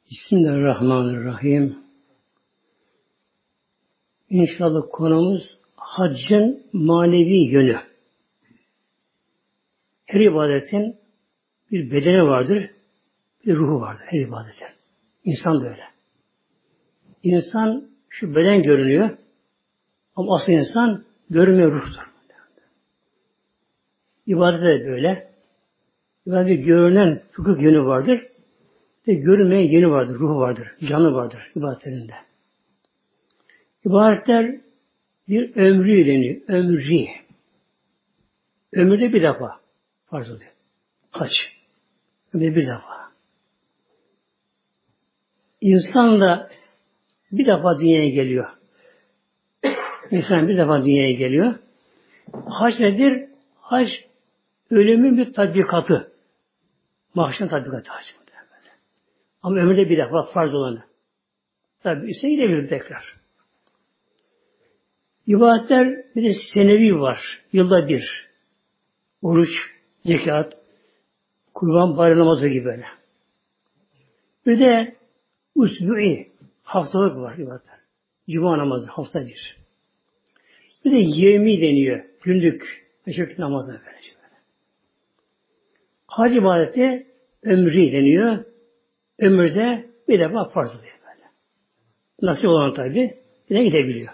Bismillahirrahmanirrahim. İnşallah konumuz haccın manevi yönü. Her ibadetin bir bedeni vardır, bir ruhu vardır her ibadetin. İnsan da öyle. İnsan şu beden görünüyor ama asıl insan görünmeyen ruhtur. İbadet de böyle. İbadet görünen hukuk yönü vardır. Ve görünmeyen yönü vardır, ruhu vardır, canı vardır ibadetlerinde. İbadetler bir ömrü deniyor. Ömrü. Ömürde bir defa farz oluyor. Hac. Ömürde bir defa. İnsan da bir defa dünyaya geliyor. İnsan bir defa dünyaya geliyor. Hac nedir? Hac ölümün bir tatbikatı. Mahşer tatbikatı hac. Ama ömürde bir defa farz olanı. Tabi ise gidebilir tekrar. İbadetler bir de senevi var. Yılda bir. Oruç, zekat, kurban, bayram namazı gibi böyle. Bir de usbu'i, haftalık var ibadetler. Cuma namazı hafta bir. Bir de yevmi deniyor. Günlük, beşiklik namazı böyle. Hac ibadeti ömrü deniyor. Ömürde bir defa farz oluyor böyle. Nasip olan tabi yine gidebiliyor.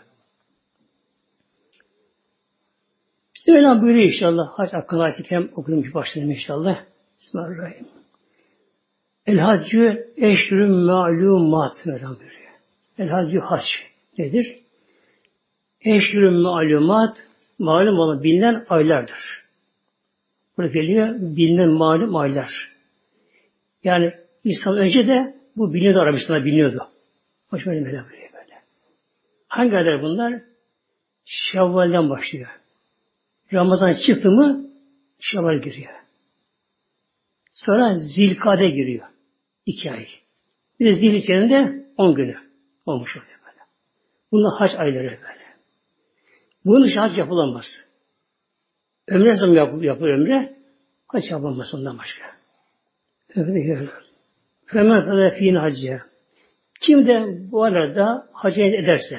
Bize öyle buyuruyor inşallah. Hac hakkında ayet-i okudum başlayalım inşallah. Bismillahirrahmanirrahim. El haccü eşrün ma'lumat öyle buyuruyor. El haccü hac nedir? Eşrün ma'lumat malum olan bilinen aylardır. Burada geliyor bilinen malum aylar. Yani İslam önce de bu biliniyordu, Arabistan'da biliniyordu. Hoşuma böyle böyle. Hangi aylar bunlar? Şevval'den başlıyor. Ramazan çıktı mı Şevval giriyor. Sonra Zilkade giriyor. 2 ay. Bir de Zilhicce'nin de 10 günü olmuş oluyor böyle. Bunlar hac ayları böyle. Bunun için hac yapılamaz. Ömre zaman yapılır ömre. Hac yapılamaz ondan başka. Öyle. Femen fele fîn hacciye. Kim de bu arada hacı ederse,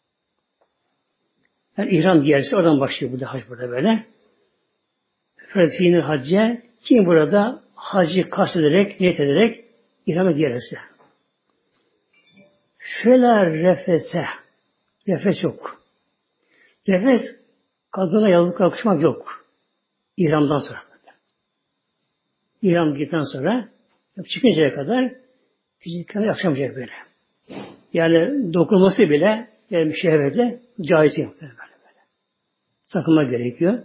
yani ihram giyerse, oradan başlıyor burada hac burada böyle. Fele fîn hacciye, kim burada hacı kastederek, niyet ederek ihram giyerse. Fela refese. Refes yok. Refes, kadına yalnız kalkışmak yok. İhramdan sonra. İhram giydikten sonra çıkıncaya kadar fizikten yaşamayacak böyle. Yani dokunması bile yani şehvete caiz yok böyle. Sakınma gerekiyor.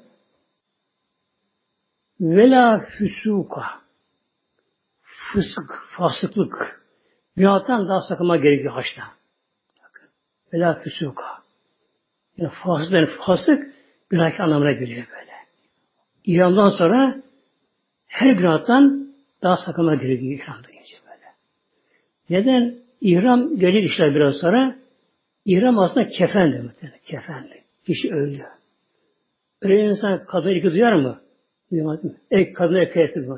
Vela füsuka, fısık, fasıklık, günahtan daha sakınma gerekiyor haçta. Vela füsuka. Yani fasık günah anlamına geliyor böyle. İhramdan sonra her günahtan daha sakınma gerekiyor ihramda gelince böyle. Neden? İhram gelecek işler biraz sonra. İhram aslında kefen demek. Kefenli. Kişi ölüyor. Öyle insan kadın ilgi duyar mı? Duymaz mı? Kadın erkeğe duymaz.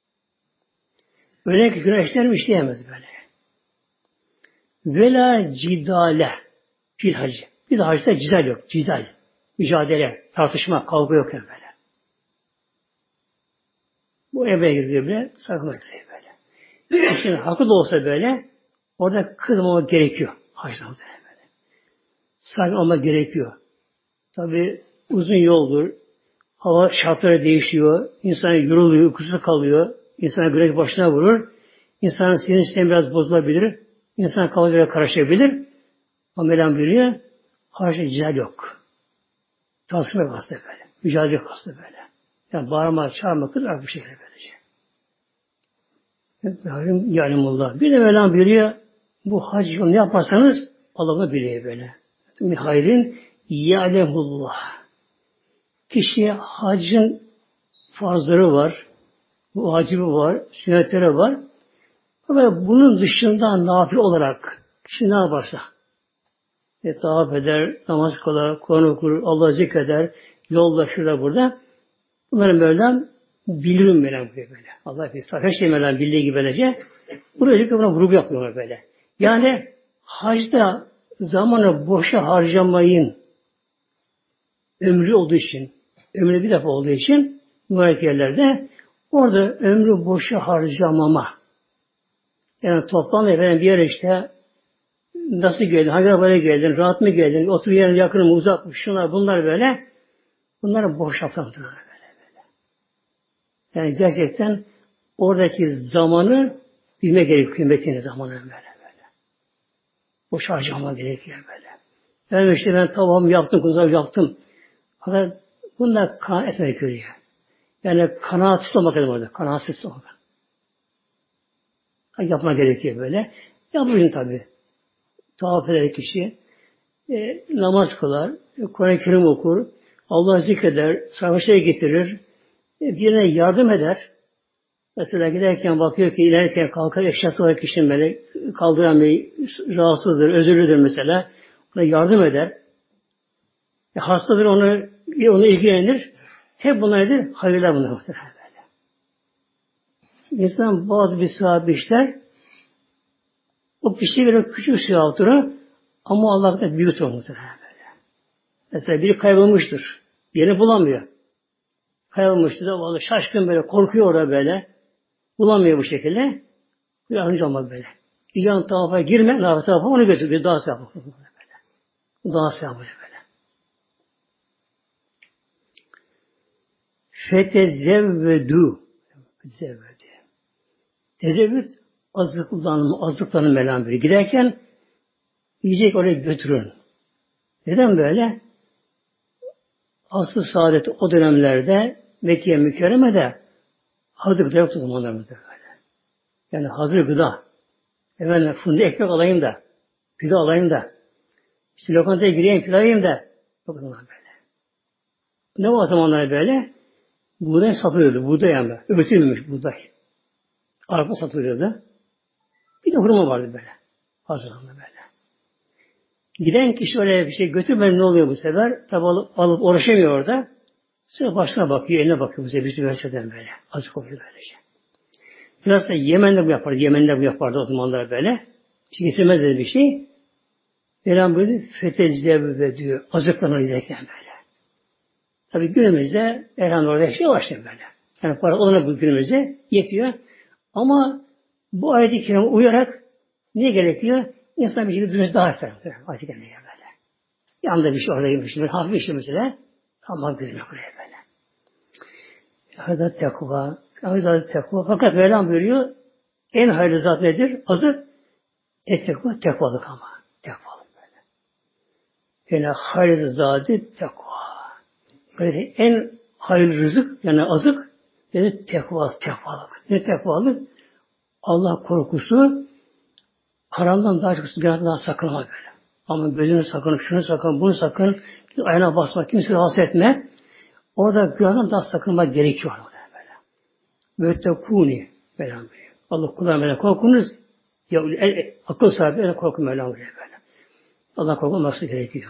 Öyle ki günah işler mi işleyemez böyle. Vela cidale fil hacı. Bir de hacda cidal yok. Cidal. Mücadele, tartışma, kavga yok yani böyle. Bu eve giriyor bile, sakınma giriyor böyle. Şimdi hakkı da olsa böyle, orada kırmamak gerekiyor. Hacdan böyle. Sakin olmak gerekiyor. Tabi uzun yoldur. Hava şartları değişiyor. İnsan yoruluyor, uykusuz kalıyor. İnsan güneş başına vurur. İnsanın sinir sistemi biraz bozulabilir. İnsan kalıcıya karışabilir. Ama Mevlam buyuruyor, hacda cidal yok. Tartışma yok aslında böyle. Mücadele yok aslında böyle. Yani bağırma, çağırma, kızar bir şekilde böylece. Yâlimullah. Bir de Mevlam buyuruyor, bu hac yolunu yaparsanız Allah'ı biliyor böyle. Min hayrin yâlemullah. Kişiye hacın farzları var, vacibi var, sünnetleri var. Ama bunun dışında nafile olarak kişi ne yaparsa, tavaf eder, namaz kılar, Kur'an okur, Allah'ı zikreder, yolda şurada burada. Bunları Mevlam bilirim Mevlam böyle. Allah bir her şey Mevlam bildiği gibi böylece Buraya buna vurgu yapıyorlar böyle. Yani hacda zamanı boşa harcamayın. Ömrü olduğu için, ömrü bir defa olduğu için mübarek yerlerde orada ömrü boşa harcamama. Yani toplamda efendim bir yere işte nasıl geldin, hangi arabaya geldin, rahat mı geldin, otur yerin yakın mı, uzak mı, şunlar bunlar böyle. Bunları boş atlatıyorlar böyle. Yani gerçekten oradaki zamanı bilme gerekiyor, kıymetini zamanı böyle. Boş harcama gerekiyor böyle. Yani işte ben tamam yaptım, kuzak yaptım. Fakat bunlar kanaat etmek gerekiyor. Yani kanaatsiz olmak dedim orada. Kanaatsiz olmak. Yapma gerekiyor böyle. Yapmayın tabi. Tavaf eder kişi. Namaz kılar. Kur'an-ı Kerim okur. Allah zikreder. Savaşa getirir. Birine yardım eder. Mesela giderken bakıyor ki ilerken kalkar eşyası olarak kişinin böyle kaldıramıyor, rahatsızdır, özürlüdür mesela. Ona yardım eder. Hastadır onu ilgilenir. Hep bunlar nedir? Hayırlar bunlar muhtemelen böyle. İnsan bazı bir sahabe işler o kişiyi böyle küçük suya altına ama Allah'ta büyük olur muhtemelen böyle. Mesela biri kaybolmuştur. Yerini bulamıyor. Kaybolmuştur da vallahi şaşkın böyle korkuyor orada böyle. Bulamıyor bu şekilde. Yardımcı olmak böyle. Yan tarafa girme, tarafa onu götür. Daha sevap böyle. Daha sevap böyle. Fetezevvedû. Tezevvüd azlıklarını melan böyle. Giderken yiyecek oraya götürün. Neden böyle? Aslı saadeti o dönemlerde Mekke mükerremede hazır gıda yoktu zamanlarımızda böyle. Yani hazır gıda. Efendim fındık ekmek alayım da, pilav alayım da, işte lokantaya gireyim pilav alayım da. Yok zaman böyle. Ne o zamanlar böyle? Buğday satılıyordu. Buğday yani. Öğütülmemiş buğday. Arpa satılıyordu. Bir de hurma vardı böyle. Hazırlandı böyle. Giden kişi öyle bir şey götürmeden ne oluyor bu sefer? Tabi alıp uğraşamıyor orada. Sonra başına bakıyor, eline bakıyor bu sefer bir verçeden böyle. Azıcık oluyor böylece. Biraz da Yemen'de bu yapardı. Yemen'de bu yapardı o zamanlar böyle. Hiç getirmez dedi bir şey. Mevlam böyle fetezevve diyor. Azıklarına giderken böyle. Tabi günümüzde elhamdülillah orada şey başlıyor böyle. Yani para olana bu günümüzde yetiyor. Ama bu ayet-i kerime uyarak ne gerekiyor? İnsan bir şey durmuş daha efendim. Ayet-i kerime böyle. Yanında bir şey orada yemiş. Böyle hafif bir şey mesela. Tamam gözüme buraya böyle. Hâdâ tekvâ. Hâdâ tekvâ. Fakat Mevlam buyuruyor. En hayırlı zat nedir? Azı tekvâ. Tekvalık ama. Tekvalık böyle. Yani hayırlı zatı tekvâ. Böyle en hayırlı rızık yani azık yani tekvalık. Ne tekvalık? Allah korkusu haramdan daha çok günahdan sakınma böyle. Ama gözünü sakın, şunu sakın, bunu sakın, ayağına basma, kimseyi rahatsız etme. Orada günahdan daha sakınma gerekiyor böyle. Müttekûni böyle. Allah kulağına böyle korkunuz. Ya akıl sahibi öyle korkun böyle. Allah korkulması gerekiyor.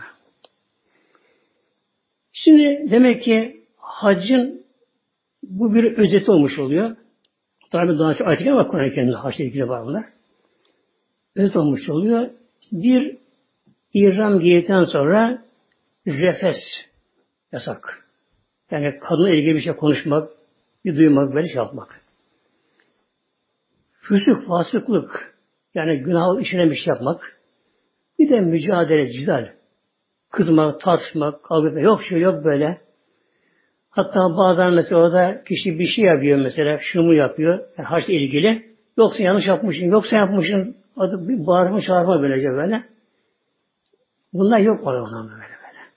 Şimdi demek ki haccın bu bir özeti olmuş oluyor. Tabi daha çok ayet-i var Kur'an-ı Kerim'de haçla ilgili var bunlar. Özet olmuş oluyor. Bir ihram giydikten sonra refes yasak. Yani kadınla ilgili bir şey konuşmak, bir duymak, böyle şey yapmak. Füsük, fasıklık, yani günah işine bir şey yapmak. Bir de mücadele, cidal. Kızmak, tartışmak, kavga etmek. Yok şey yok böyle. Hatta bazen mesela orada kişi bir şey yapıyor mesela, şunu yapıyor, yani haçla ilgili. Yoksa yanlış yapmışsın, yoksa yapmışsın, adı bir bağırma çağırma böylece böyle. Bunlar yok orada böyle.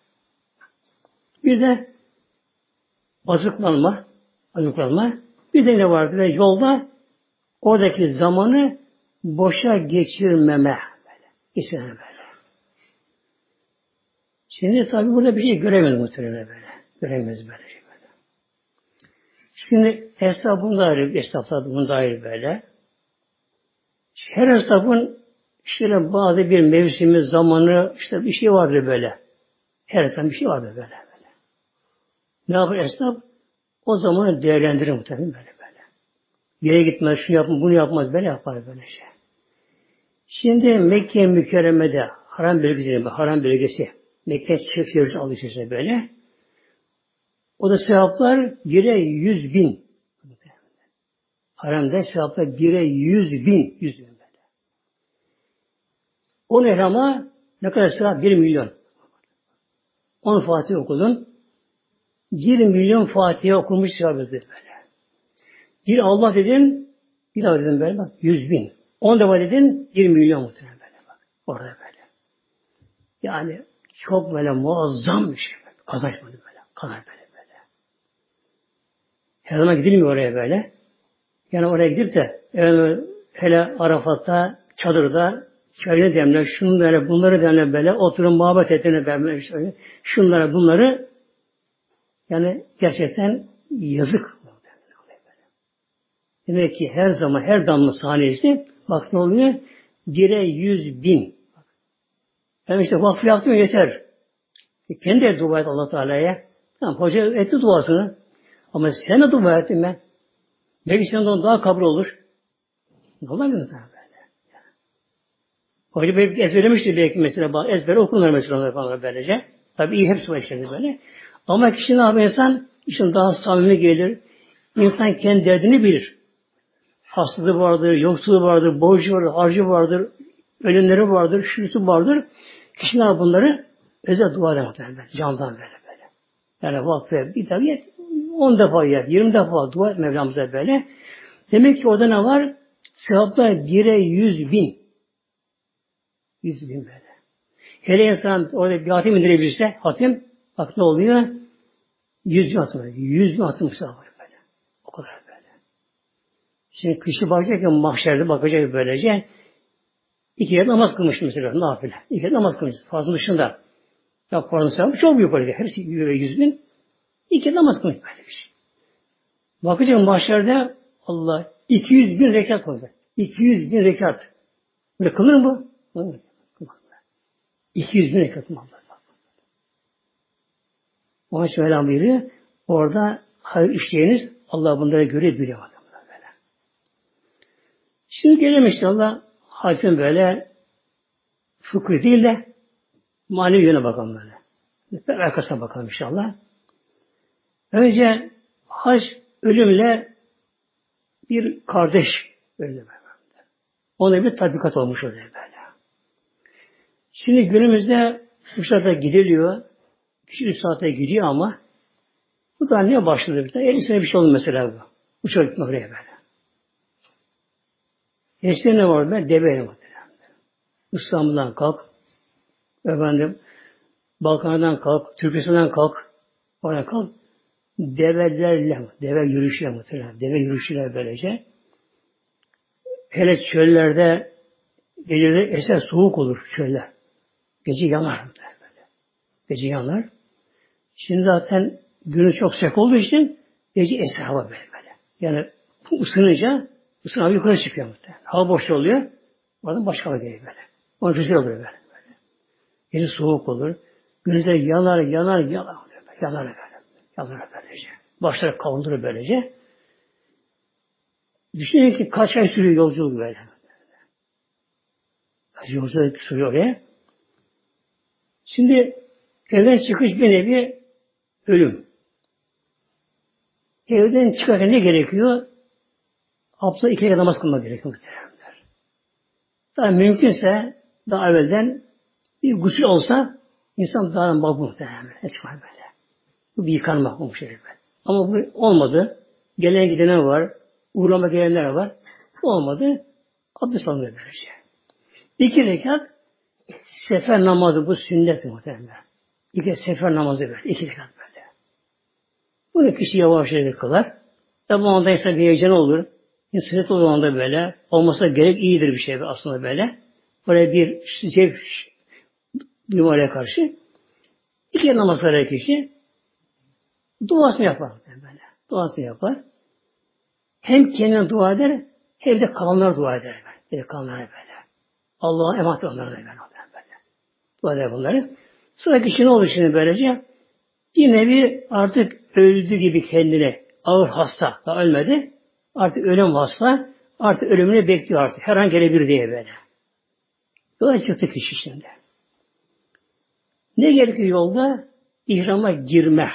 Bir de azıklanma. Bir de ne vardı? Yolda oradaki zamanı boşa geçirmeme. İstememe böyle. Şimdi tabi burada bir şey göremedim muhtemelen böyle. Göremeyiz böyle. Şimdi esnafın da ayrı, esnaflar bunun da ayrı böyle. Her esnafın işte bazı bir mevsimi, zamanı, işte bir şey vardır böyle. Her esnafın bir şey vardır böyle. Ne yapar esnaf? O zamanı değerlendirir muhtemelen böyle. Bir yere gitmez, şunu yapmaz, bunu yapmaz, böyle yapar böyle şey. Şimdi Mekke mükerremede haram bölgesi, haram bölgesi, Mekke çevresi alışırsa böyle. O da sevaplar 1'e 100.000. Haramda sevaplar 1'e 100.000. 100.000 böyle. 10 ehrama ne kadar sevap? 1 milyon. 10 Fatiha okudun. 1 milyon Fatiha okunmuş sevabıdır böyle. Bir Allah dedin, bir daha dedin böyle bak 100.000. 10 defa dedin 1 milyon muhtemelen böyle bak. Orada böyle. Yani çok böyle muazzam bir şey. Kazanç böyle. Kazanç böyle. Her zaman gidilmiyor oraya böyle. Yani oraya gidip de hele Arafat'ta, çadırda çayını demler, şunları bunları demler böyle, oturun muhabbet edin böyle şöyle. Şunları bunları yani gerçekten yazık. Demek ki her zaman her damla saniyesi bak ne oluyor? 1'e 100.000. Yani işte vakfı yaptım yeter. Kendi de dua et Allah Teala'ya. Tamam, hoca etti duasını. Ama sen de dua ettin ben. Belki senden daha kabul olur. Ne olabilir böyle? Hoca belki ezberlemiştir belki mesela. Ezbere okunur mesela falan böylece. Tabii iyi hepsi var işte böyle. Ama kişi ne yapıyor insan? İşin daha samimi gelir. İnsan kendi derdini bilir. Hastalığı vardır, yoksulluğu vardır, borcu vardır, harcı vardır, ölümleri vardır, şusu vardır. Kişi ne yapıyor bunları? Özel dua eder. Candan böyle. Yani vakfe bir tabi 10 defa yer, 20 defa dua et Mevlamıza böyle. Demek ki orada ne var? Sevaplar 1'e 100.000. 100.000 böyle. Hele insan orada bir hatim indirebilirse, hatim, bak ne oluyor? 100.000 hatim. 100.000 hatim sevap böyle. O kadar böyle. Şimdi kişi bakacak ya mahşerde bakacak böylece. 2 kere namaz kılmış mesela, nafile. 2 kere namaz kılmış. Fazla dışında. Ya Kur'an'ın sevabı çok büyük olacak. Her şey 100.000. 2 kere namaz kılmış böyle bir şey. Bakacağım mahşerde Allah 200.000 rekat koyacak. 200.000 rekat. Böyle kılır mı bu? 200.000 rekat mı Allah? Onun için Mevlam buyuruyor. Orada hayır işleyiniz Allah bunlara göre biliyor. Böyle. Şimdi gelelim inşallah hacın böyle fıkıh değil de manevi yöne bakalım böyle. Bir arkasına bakalım inşallah. Önce hac ölümle bir kardeş öyle böyle. Ona bir tatbikat olmuş öyle böyle. Şimdi günümüzde uçakta gidiliyor. Kişi 3 saate gidiyor ama bu da niye başladı bir tane? 50 sene bir şey oldu mesela bu. Uçak gitmek oraya böyle. Eskiden ne vardı ben? Deveyle muhtemelen. İstanbul'dan kalk. Efendim Balkan'dan kalk. Türkistan'dan kalk. Oraya kalk. Develerle, deve yürüyüşüyle muhtemelen. Deve yürüyüşüyle böylece. Hele çöllerde geceleri eser soğuk olur çöller. Gece yanar böyle. Gece yanar. Şimdi zaten günü çok sıcak olduğu için gece eser hava böyle. Yani ısınınca ısın hava yukarı çıkıyor muhtemelen. Hava boş oluyor. Oradan başka hava geliyor böyle. Onun rüzgar oluyor böyle. Gece soğuk olur. Gündüzleri yanar. Yanar böylece. Başları kavundurur böylece. Düşünün ki kaç ay sürüyor yolculuk böyle. Kaç yolculuk sürüyor oraya. Şimdi evden çıkış bir nevi ölüm. Evden çıkarken ne gerekiyor? Hafta 2 kere namaz kılmak gerekiyor muhtemelenler. Daha mümkünse daha evvelden bir gusül olsa insan daha mabul muhtemelen. Çıkar böyle. Bu bir yıkanmak olmuş böyle. Ama bu olmadı. Gelen gidenler var. Uğrama gelenler var. Bu olmadı. Abdest alınıyor böylece. 2 rekat sefer namazı bu sünnet muhtemelen. 2 sefer namazı böyle. 2 rekat böyle. Bunu kişi yavaş yavaş kılar. Tabi o anda insan bir heyecan olur. Sünnet olduğu anda böyle. Olmasa gerek iyidir bir şey aslında böyle. Böyle bir zevk duymaya karşı. 2 namaz kılar kişi. Duasını yapar böyle. Duasını yapar. Hem kendine dua eder, hem de kalanlara dua eder. Böyle kalanlara böyle. Allah'a emanet onlara da böyle. Dua eder bunları. Sonra kişi ne olur şimdi böylece? Bir nevi artık öldü gibi kendine ağır hasta. Daha ölmedi. Artık ölüm vasfa, artık ölümünü bekliyor artık. Her an gelebilir diye böyle. Yola çıktı kişi şimdi. Ne gerekiyor yolda? İhrama girme.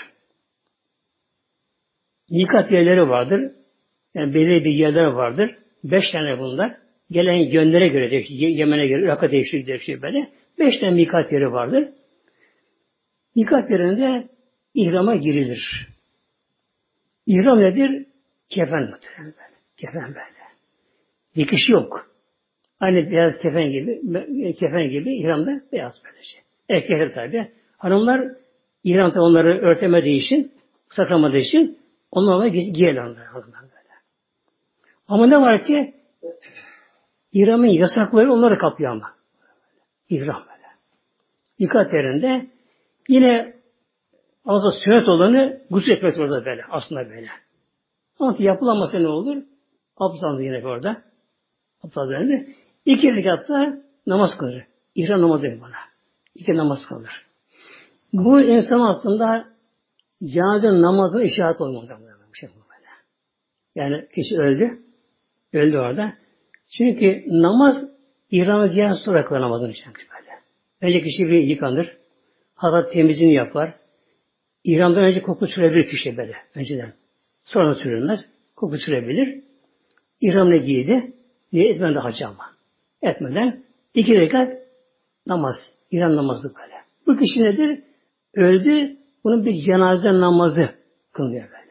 Mikat yerleri vardır. Yani belirli bir yerler vardır. 5 tane bunlar. Gelen yönlere göre değişiyor. Yemen'e göre, Irak'a değişiyor böyle. 5 tane mikat yeri vardır. Mikat yerinde ihrama girilir. İhram nedir? Kefen muhtemelen böyle. Kefen böyle. Dikiş yok. Aynı beyaz kefen gibi ihramda beyaz böyle şey. Erkekler tabi. Hanımlar İran'da onları örtemediği için, saklamadığı için onlarla giyer hanımlar böyle. Ama ne var ki İhram'ın yasakları onları kapıyor ama. İhram böyle. Dikkat yerinde yine aslında sünnet olanı gusül etmek orada böyle. Aslında böyle. Ama yapılamasa ne olur? Abdest yine orada. Abdest üzerinde. 2 rekatta namaz kılır. İhram namazı denir bana. 2 namaz kılır. Bu insan aslında cenaze namazına işaret olmalı. Şey böyle. Yani kişi öldü. Öldü orada. Çünkü namaz İhram'a giren sonra kılar namazın için böyle. Önce kişi bir yıkanır. Hatta temizliğini yapar. İhramdan önce koku sürebilir kişi böyle. Önceden. Sonra sürülmez. Koku sürebilir. İhramını giydi. Niye etmeden de hacı ama. Etmeden 2 rekat namaz. İhram namazı böyle. Bu kişi nedir? Öldü. Bunun bir cenaze namazı kılıyor böyle.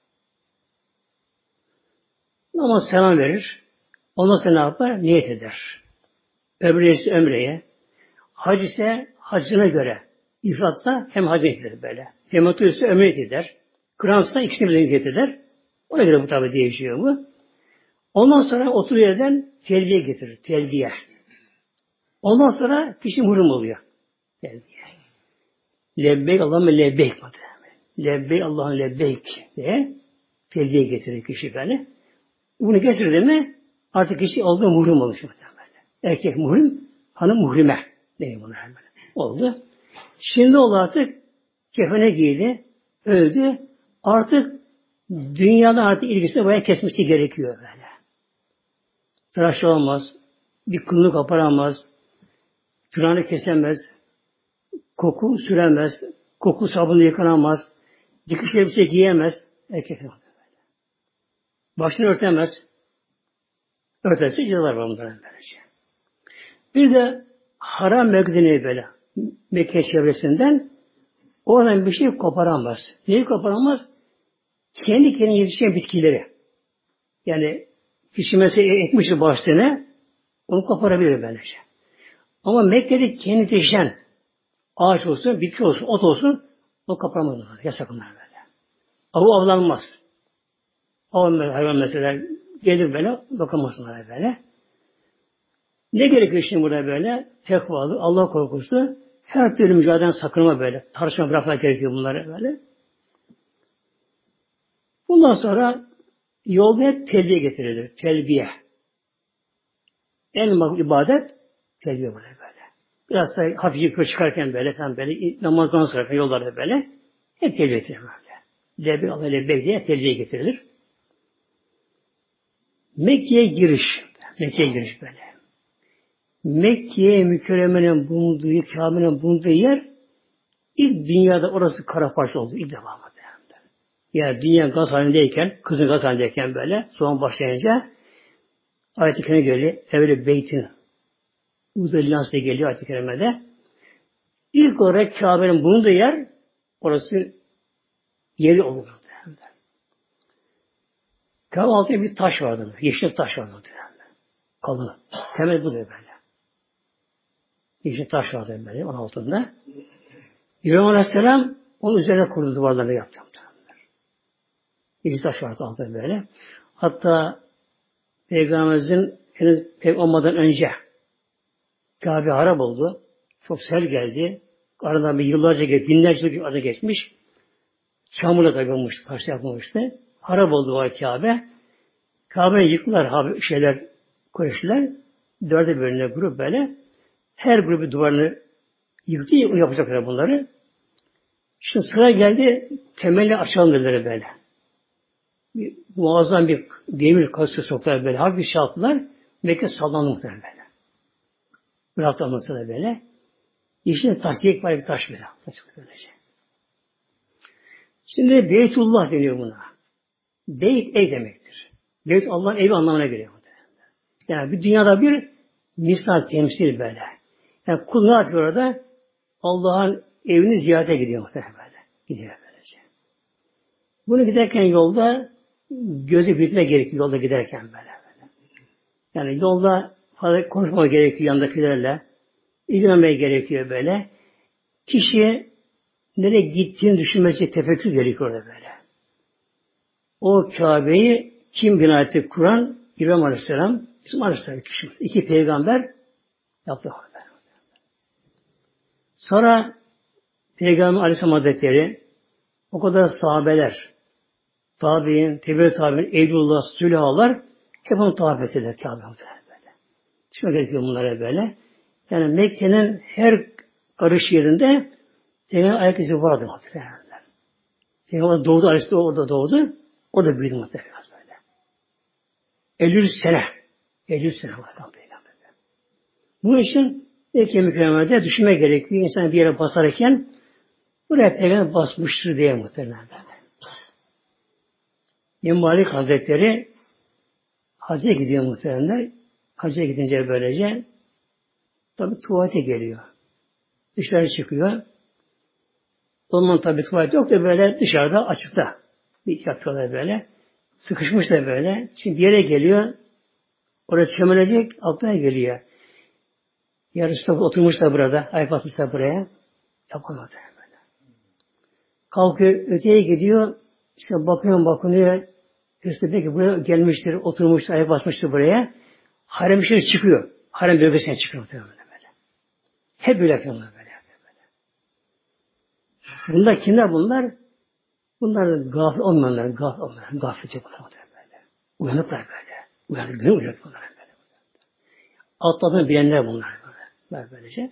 Namaz selam verir. Ondan sonra ne yapar? Niyet eder. Ömreye. Hac ise hacına göre. İfratsa hem hac eder böyle. Tematü ise ömre eder. Kıransa ikisini de niyet eder. Ona göre bu tabi değişiyor bu. Ondan sonra otur yerden telbiye getirir. Telbiye. Ondan sonra kişi muhrim oluyor. Telbiye. Lebbeyk Allah'ım lebbeyk. Lebbeyk Allah'ım lebbeyk diye telbiye getirir kişi böyle. Bunu getirdi mi artık kişi oldu muhrim oluşu. Erkek muhrim, hanım muhrime. Değil bunu hemen. Oldu. Şimdi o artık kefene giydi, öldü. Artık dünyada artık ilgisini bayağı kesmesi gerekiyor böyle. Tıraş olmaz, bir kılını kaparamaz, tırnağını kesemez, koku süremez, koku sabunla yıkanamaz, dikiş elbise giyemez, erkek böyle. Başını örtemez. Örterse cezalar var bunların böylece. Bir de haram mevkidini böyle Mekke çevresinden oradan bir şey koparamaz. Neyi koparamaz? Kendi kendine yetişen bitkileri. Yani kişi mesela ekmiş bahçesine onu koparabilir böylece. Ama Mekke'de kendi yetişen ağaç olsun, bitki olsun, ot olsun onu koparamaz. Yasak onlar böyle. Avı avlanmaz. Hayvan mesela gelir böyle bakamazsınlar böyle. Ne gerekiyor şimdi burada böyle? Tekvalı, Allah korkusu, her türlü mücadeleden sakınma böyle. Tartışma bırakmak gerekiyor bunları böyle. Bundan sonra yolda hep telbiye getirilir. Telbiye. En makbul ibadet telbiye böyle. Biraz da hafif yukarı çıkarken böyle falan böyle namazdan sonra yollarda böyle hep telbiye getirilir böyle. Lebbeyk Allah lebbeyk diye telbiye getirilir. Mekke'ye giriş böyle. Mekke'ye mükerremenin bulunduğu, Kabe'nin bulunduğu yer ilk dünyada orası kara parça oldu. İlk defa mı? Yani dünya gaz halindeyken, kızın gaz halindeyken böyle, soğan başlayınca ayet-i kerime geliyor. Evli beytin uzaylılan size geliyor ayet-i kerimede. İlk olarak Kabe'nin bulunduğu yer orası yeri oldu. Kabe altında bir taş vardı. Yeşil taş vardı. Kalın. Temel budur böyle. Yeşil taş vardı böyle onun altında. İbrahim Aleyhisselam onun üzerine kurdu duvarlarını yaptı. Yeşil taş vardı altında böyle. Hatta Peygamberimizin henüz peygamber olmadan önce Kabe harap oldu. Çok sel geldi. Aradan bir yıllarca geçti. Binlerce bir arada geçmiş. Çamurla tabi olmuştu. Taşla yapılmıştı. Harap oldu o Kabe. Kabe'yi yıktılar. Kureyşliler. 4'e bölüne grup böyle. Her grubu duvarını yıktı. Yapacaklar bunları. Şimdi sıra geldi. Temelli açalım dediler böyle. Muazzam bir demir kası soktular böyle. Hafif şey yaptılar. Mekke sallandı muhtemelen böyle. Bıraktı da böyle. İşte tahkik var bir taş böyle. Böylece. Şimdi Beytullah deniyor buna. Beyt ev demektir. Beyt Allah'ın evi anlamına geliyor. Yani bir dünyada bir misal temsil böyle. Yani kul ne yapıyor orada? Allah'ın evini ziyarete gidiyor muhtemelen böyle. Gidiyor böylece. Bunu giderken yolda gözü bitme gerekiyor yolda giderken böyle. Yani yolda fazla konuşmama gerekiyor yanındakilerle. İlgilenmeye gerekiyor böyle. Kişiye nereye gittiğini düşünmesi tefekkür gerekiyor orada böyle. O Kabe'yi kim bina etti? Kur'an, İbrahim Aleyhisselam, İsmail Aleyhisselam kişimiz. İki peygamber yaptı. Sonra Peygamber Aleyhisselam Hazretleri o kadar sahabeler, tabi'in, tabi'in, Eylullah, Sülhalar hep onu tavaf ettiler Kabe'ye böyle. Şimdi gerekiyor bunlara böyle. Yani Mekke'nin her karış yerinde Peygamber ayak izi vardı muhtemelen. Peygamber doğdu, Aleyhisselam orada doğdu. O da büyüdü muhtemelen böyle. 50 sene. 50 sene var tam Peygamber. Bu için Mekke mükerremede düşünme gerekiyor. İnsan bir yere basarken buraya Peygamber basmıştır diye muhtemelen böyle. İmam Malik Hazretleri hacca gidiyor muhtemelen. Hacca gidince böylece tabi tuvalete geliyor. Dışarı çıkıyor. O zaman tabi tuvalet yok da böyle dışarıda açıkta bir yapıyorlar böyle. Sıkışmış da böyle. Şimdi bir yere geliyor. Oraya çömelecek. Aklına geliyor. Yarısı da oturmuş da burada. Ayak basmış da buraya. Yapamadı böyle. Kalkıyor. Öteye gidiyor. İşte bakınıyor. Üstündeki buraya gelmiştir. Oturmuş. Ayak basmıştır buraya. Harem dışarı çıkıyor. Harem bölgesine çıkıyor. Böyle. Hep böyle yapıyorlar böyle. Bunlar kimler bunlar? Bunlar gafil olmayanlar, gafilce bunlar böyle. Uyanıklar böyle. Uyanık, günü uyanık bunlar böyle. Atladığını bilenler bunlar böyle. Böylece.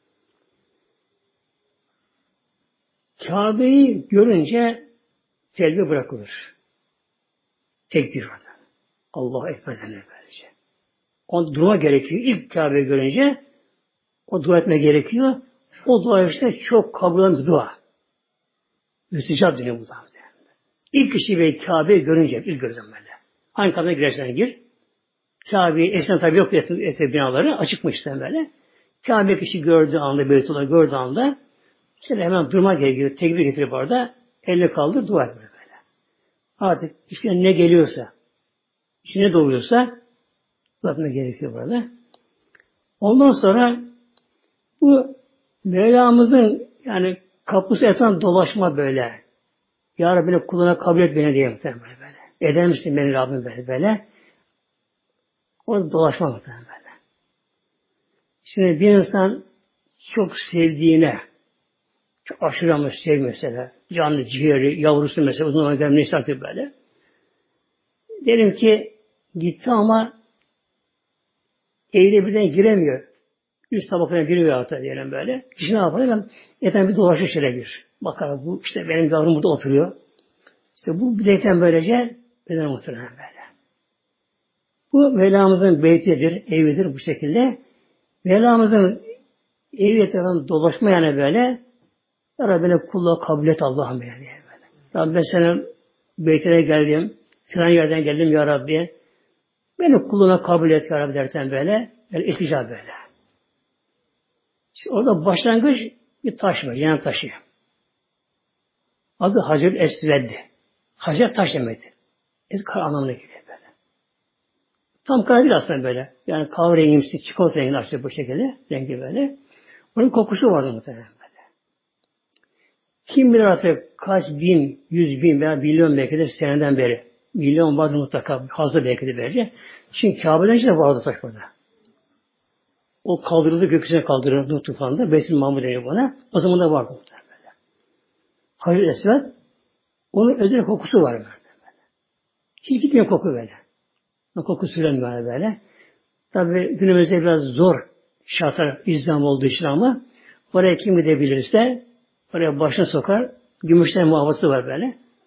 Kabe'yi görünce telbi bırakılır. Tekbir orada. Allah ekber denir böylece. O durma gerekiyor. İlk Kabe'yi görünce o dua etme gerekiyor. O dua işte çok kabul edilen dua. Müstecap deniyor bu zaman. İlk kişi ve Kabe'yi görünce, ilk göreceğim böyle. Hangi kapıda girersen gir. Kabe'yi eskiden tabi yok ete binaları, açıkmış sen böyle. Kabe kişi gördüğü anda, Beytullah gördüğü anda şöyle hemen durma gerekiyor. Tekbir getirip orada, elle kaldır, dua et böyle. Artık işte ne geliyorsa, işte ne doğuyorsa dua etme gerekiyor burada. Ondan sonra bu Mevlamızın yani kapısı etrafından dolaşma böyle. Ya Rabbi beni kuluna kabul et beni diye muhtemelen böyle. Eder misin beni Rabbim böyle. Orada dolaşma muhtemelen böyle. Şimdi bir insan çok sevdiğine, çok aşırı ama mesela, canlı ciğeri, yavrusu mesela uzun zaman gelmeyi isterdi böyle. Derim ki gitti ama evde birden giremiyor. Üst tabakına giriyor hatta diyelim böyle. Kişi ne yapar? Yeter bir dolaşır şöyle bir. Bakar bu işte benim yavrum burada oturuyor. İşte bu bilekten böylece beden muhtemelen böyle. Bu Mevlamızın beytidir, evidir bu şekilde. Mevlamızın evi etrafından dolaşma yani böyle. Ya Rabbi beni kulluğa kabul et Allah'ım böyle. Rabbi ben senin beytine geldim. Filan yerden geldim ya Rabbi. Beni kulluğuna kabul et ya Rabbi derken böyle. Yani iltica böyle. Şimdi orada başlangıç bir taş var. Cennet taşı. Adı Hacer Esved'di. Hacer taş demekti. Kar anlamına geliyor böyle. Tam kara değil aslında böyle. Yani kahverengimsi, çikolata rengini açtı bu şekilde. Rengi böyle. Onun kokusu vardı muhtemelen böyle. Kim bilir artık kaç bin, 100.000 veya milyon belki de seneden beri. Milyon vardı mutlaka. Fazla belki de böylece. Çünkü Kabe'den içinde vardı taş burada. O kaldırıldı, gökyüzüne kaldırıldı tufanda. Beyt-i Mamur deniyor buna. O zaman da vardı muhtemelen böyle. Hacer Esved, onun özel kokusu var böyle. Hiç gitmiyor koku böyle. O koku süremiyor böyle. Tabi günümüzde biraz zor şartlar izdiham olduğu için ama oraya kim gidebilirse oraya başına sokar. Gümüşten muhafazası var böyle.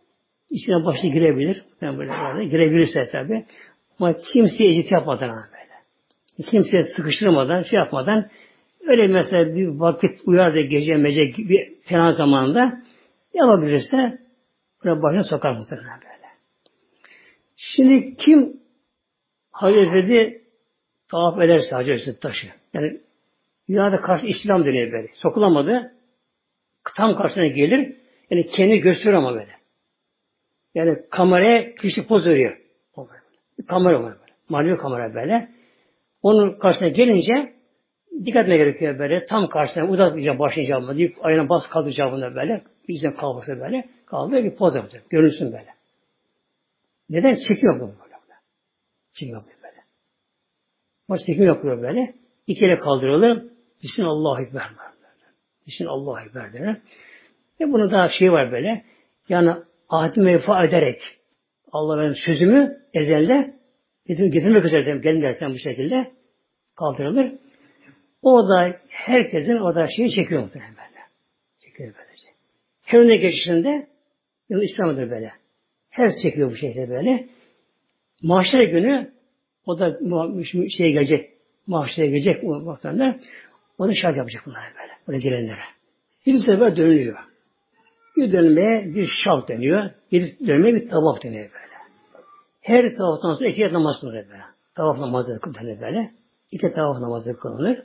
İçine başı girebilir. Yani böyle girebilirse tabi. Ama kimseye eziyet yapmadan böyle. Kimseye sıkıştırmadan, şey yapmadan öyle mesela bir vakit uyar da gece mece bir fena zamanında yapabilirse buraya başına sokar muhtemelen böyle. Şimdi kim Hazreti tavaf ederse Hazreti taşı. Yani dünyada karşı İslam deniyor böyle. Sokulamadı. Tam karşısına gelir. Yani kendi gösteriyor ama böyle. Yani kameraya kişi poz veriyor. Kamera var böyle. Manuel kamera böyle. Onun karşısına gelince dikkat etmeye gerekiyor böyle. Tam karşısına uzatmayacağım başlayacağım mı deyip ayağına bas kaldıracağım bunu böyle. Yüzden kalkırsa böyle. Kaldır bir poz yapacak. Görünsün böyle. Neden? Çekim yapıyor böyle. Çekim yapıyor böyle. O çekim yapıyor böyle. İki kere kaldırılır. Bismillahirrahmanirrahim. Bismillahirrahmanirrahim. Ve bunun daha şey var böyle. Yani ahdi vefa ederek Allah'ın sözümü ezelde getirmek üzere gelin derken bu şekilde kaldırılır. O da herkesin o da şeyi çekiyor muhtemelen böyle. Çekiyor böylece. Her önüne geçişinde İslam'dır böyle. Her çekiyor bu şekilde böyle. Mahşer günü o da şeye gelecek. Mahşere gelecek muhtemelen. O da şart yapacak bunlar böyle. Oraya gelenlere. Bir sefer dönülüyor. Bir dönmeye bir şalt deniyor. Bir dönmeye bir tavaf deniyor böyle. Her tavaftan sonra iki namaz kılınır böyle. Tavaf namazı kılınır böyle. İki tavaf namazı kılınır.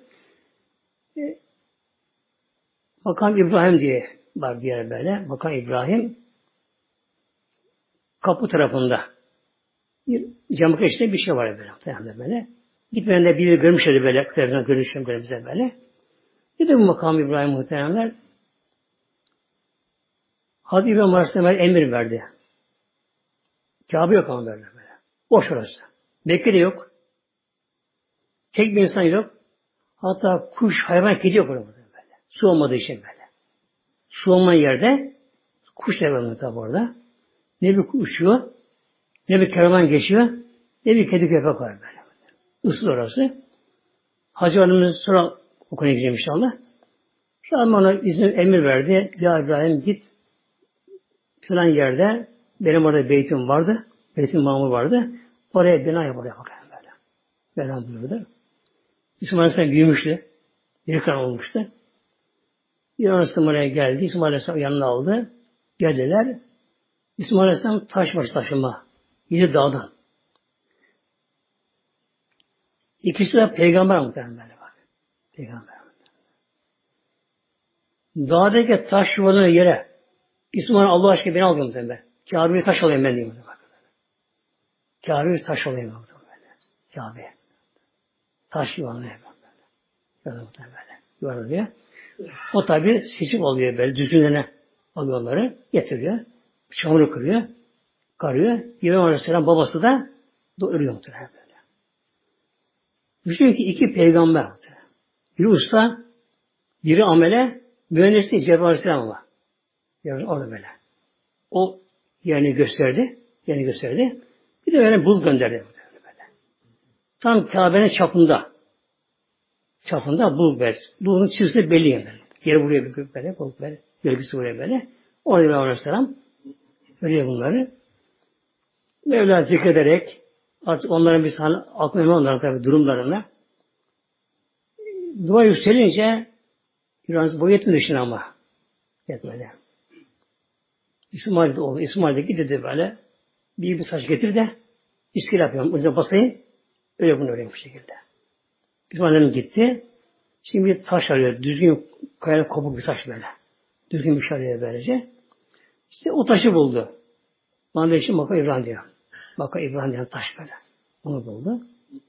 Makam İbrahim diye var bir yer böyle. Makam İbrahim kapı tarafında bir cam köşede bir şey var böyle. Gitmeyen de biri görmüşlerdi böyle. Tarafından görmüşler böyle bize böyle. Bir de bu makam İbrahim muhtemelenler Hazreti İbrahim Aleyhisselam'a emir verdi. Kabe yok ama böyle. Boş orası. Mekke'de yok. Tek bir insan yok. Hatta kuş, hayvan, kedi yok orada böyle. Su olmadığı için böyle. Su olmayan yerde kuş da var tabi orada. Ne bir uçuyor, ne bir kervan geçiyor, ne bir kedi köpek var böyle. Isıl orası. Hacı Hanım'ın sonra okula gideceğim inşallah. Rahman ona emir verdi. Ya İbrahim git filan yerde benim orada beytim vardı. Beytim mamur vardı. Oraya bina yap oraya bakalım böyle. Bina buyurdu. İsmail Aleyhisselam büyümüştü. Bir kan olmuştu. İran Aleyhisselam oraya geldi. İsmail Aleyhisselam yanına aldı. Geldiler. İsmail Aleyhisselam taş başı taşıma. Yedi dağdan. İkisi de peygamber muhtemelen bak. Peygamber. Dağdaki taş yuvalarına yere İsmail Allah aşkına beni alıyor muhtemelen. Kabe'ye taş alayım ben diyeyim. Kabe'ye taş alayım böyle. Kabe'ye. Taş yuvarlıyor böyle. Yuvarlıyor. O tabi seçip alıyor böyle. Düzgünlerine alıyorları. Getiriyor. Çamuru kırıyor. Karıyor. İbrahim Aleyhisselam babası da ölüyor muhtemelen böyle. Düşünün ki iki peygamber muhtemelen. Biri usta, biri amele, mühendisliği Cebrail Aleyhisselam var. Yani orada böyle. O yerini gösterdi. Bir de böyle bul gönderdi. Böyle. Tam Kabe'nin çapında. Bul ver. Bulun çizgisi belli yani. Yeri buraya böyle. Bul ver. Gölgesi buraya böyle. Orada İbrahim Aleyhisselam veriyor bunları. Mevla zikrederek artık onların bir sahne aklına onların tabi durumlarına dua yükselince İbrahim boyu yetmedi işin ama. Yetmedi. İsmail de gitti böyle. Bir taş getir de iskele yapıyorum. Önce basayım. Öyle bunu öğrenmiş bu şekilde. İsmail'in gitti. Şimdi bir taş arıyor. Düzgün kayalık kopuk bir taş böyle. Düzgün bir şey arıyor böylece. İşte o taşı buldu. Bana da işte Makam İbrahim diyor. Makam İbrahim diyen taş böyle. Onu buldu.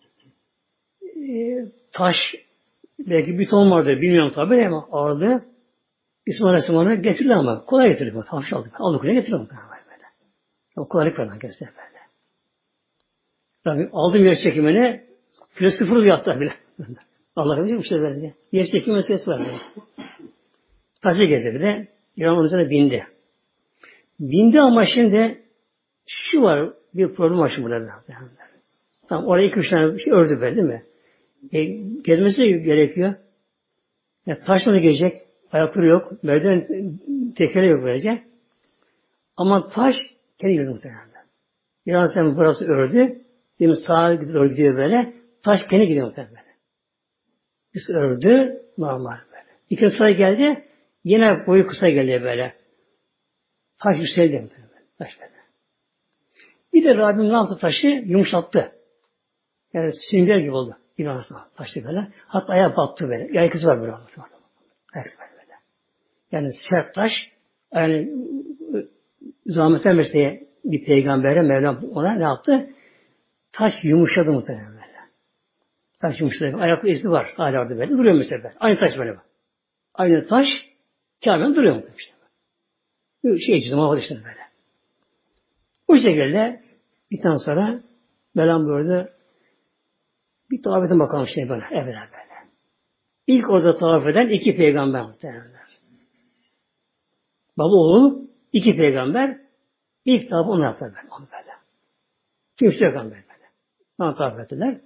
Taş belki bir ton vardır. Bilmiyorum tabi ama ağırlığı İsmail Aleyhisselam'a getirdi ama kolay getirdi. Taş aldı. Aldı kuleye getirdi. Böyle. O kolaylık var. Kesinlikle böyle. Tabi aldım yer çekimini kilo sıfır yaptı bile. Allah bilir bir şey verecek. Yer çekimi meselesi var. Taşı getirdi. İran onun üzerine bindi. Bindi ama şimdi şu var, bir problem var şimdi burada. Tamam, oraya 2-3 tane şey ördü böyle değil mi? Gezmesi gerekiyor. Yani taşla gelecek, ayakları yok, merdiven tekeri yok böylece. Ama taş Kendi gidiyor muhtemelen. İbrahim Aleyhisselam burası ördü. Demin sağa gidiyor böyle. Taş kendi gidiyor muhtemelen böyle. Biz ördü. Normal böyle. İkinci sıra geldi. Yine boyu kısa geldi böyle. Taş yükseldi muhtemelen. Taş böyle. Bir de Rabbim ne yaptı taşı? Yumuşattı. Yani sünger gibi oldu. İbrahim Aleyhisselam taştı böyle. Hatta ayağa battı böyle. Yaykısı var böyle. Yaykısı var böyle. Yani sert taş. Yani zahmetten mesleğe bir peygambere Mevlam ona ne yaptı? Taş yumuşadı muhtemelen böyle. Taş yumuşadı. Ayak izi var. Hala orada böyle. Duruyor mesela. Aynı taş böyle. Aynı taş Kabe'nin duruyor muhtemelen işte. Bir şey çizdim. Hava dışında böyle. Bu şekilde bir tane sonra Mevlam böyle bir tavaf edin bakalım işte böyle. Evvela böyle. İlk orada tavaf eden iki peygamber muhtemelen. Baba oğul iki peygamber ilk tavafı onu yaptılar böyle. Onu böyle. Kimse yok böyle. Onu tavaf ettiler.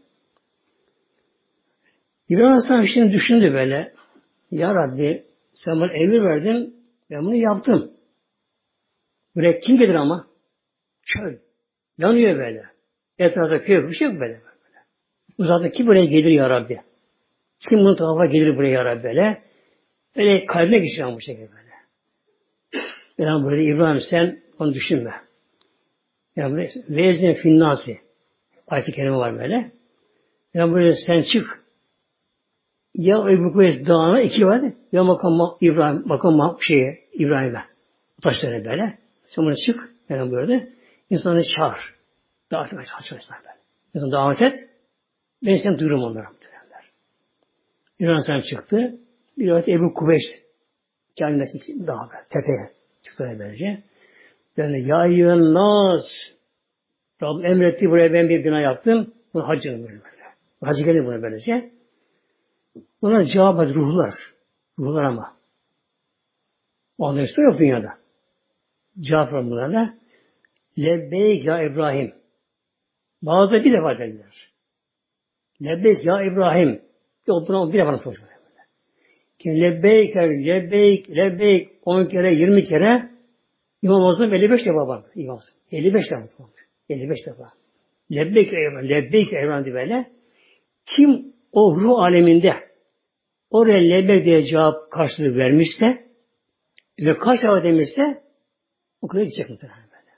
İbrahim Aleyhisselam şimdi düşündü böyle. Ya Rabbi sen bana emir verdin. Ben bunu yaptım. Buraya kim gelir ama? Çöl. Yanıyor böyle. Etrafta köy bir şey yok böyle. Uzakta kim buraya gelir ya Rabbi? Kim bunun tarafa gelir buraya ya Rabbi böyle? Böyle kalbine geçiyor bu şekilde böyle. Yani böyle İbrahim sen onu düşünme. Yani vezne finnasi. Ayet-i kerime var böyle. Yani böyle sen çık. Ya Ebu Kuveys dağına iki vardı. Ya makam İbrahim, makam İbrahim'e. Taşları böyle. Sen bunu çık. Yani böyle. İnsanı çağır. Davet etmeye çalışıyorlar böyle. İnsanı davet et. Ben seni duyurum onlara. İbrahim sen çıktı. Bir ayet Ebu Kuveys kendisi dağa böyle. Tepeye çıktı böylece. Yani ya eyyühen nas. Rabbim emretti buraya ben bir bina yaptım. Bunu hacı böyle. Hacı gelir buna böylece. Buna cevap et ruhlar. Ruhlar ama. O anda işte yok dünyada. Cevap ver bunlarla. Lebbeyk ya İbrahim. Bazı bir defa dediler. Lebbeyk ya İbrahim. Yok buna bir defa soracak. Lebbeyk, lebbeyk, lebbeyk 10 kere, 20 kere İmam Azam 55 defa var. İmam Azam. 55 defa. 55 defa. Lebbeyk ya İbrahim diye böyle. Kim o ruh aleminde oraya lebbeyk diye cevap karşılığı vermişse ve kaç defa demişse o kadar gidecek muhtemelen böyle.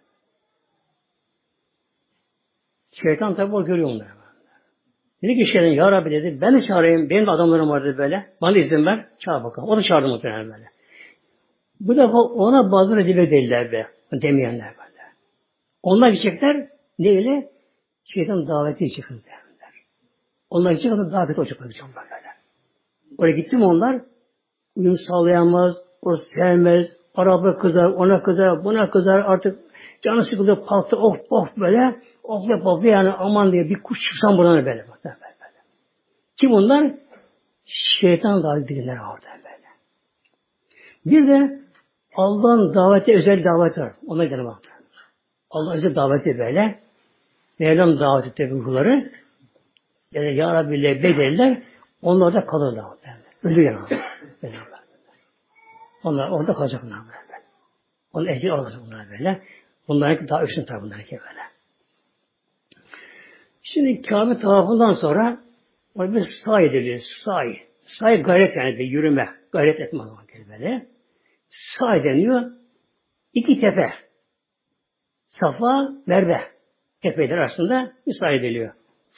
Şeytan tabi o görüyor onları. Dedi ki şeytan ya Rabbi dedi ben de çağırayım. Benim de adamlarım vardı böyle. Bana izin ver. Çağır bakalım. O da çağırdı muhtemelen böyle. Bu defa ona bazıları dile değiller be. Demeyenler böyle. Onlar gidecekler neyle? Şeytan daveti çıkın derler. Onlar gidecek ama daveti o çıkın böyle. Oraya gitti mi onlar? Uyum sağlayamaz. O sevmez. Araba kızar. Ona kızar. Buna kızar. Artık canı sıkıldı. Kalktı. Of böyle. Of yani aman diye bir kuş çıksan buradan böyle. Kim onlar? Şeytan davetliler orada böyle. Bir de Allah'ın daveti özel daveti var. Ona göre bak. Allah özel daveti böyle. Mevlam davet etti ruhları. Yani Ya Rabbi lebbe derler. Onlar da kalırlar. Ölü yani. Onlar orada kalacaklar böyle. Onun ecri olacak bunlar böyle. Bunların daha üstün tabi bunlar böyle. Şimdi Kabe tarafından sonra orada bir sahi ediliyor. Sahi. Sahi gayret yani bir yürüme. Gayret etme böyle. Sahi deniyor. İki tepe. Safa, Merve. Tepeler arasında bir sahi ediliyor.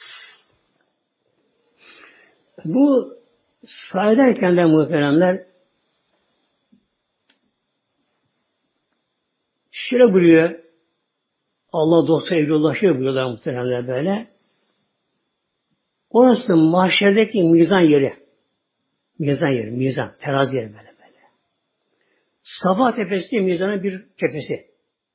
Bu sahi derken de muhteremler şöyle buyuruyor. Allah dostu Evlullah şöyle buyuruyorlar muhteremler böyle. Orası mahşerdeki mizan yeri. Mizan. Terazi yeri böyle. Safa tepesi mizanın bir tepesi.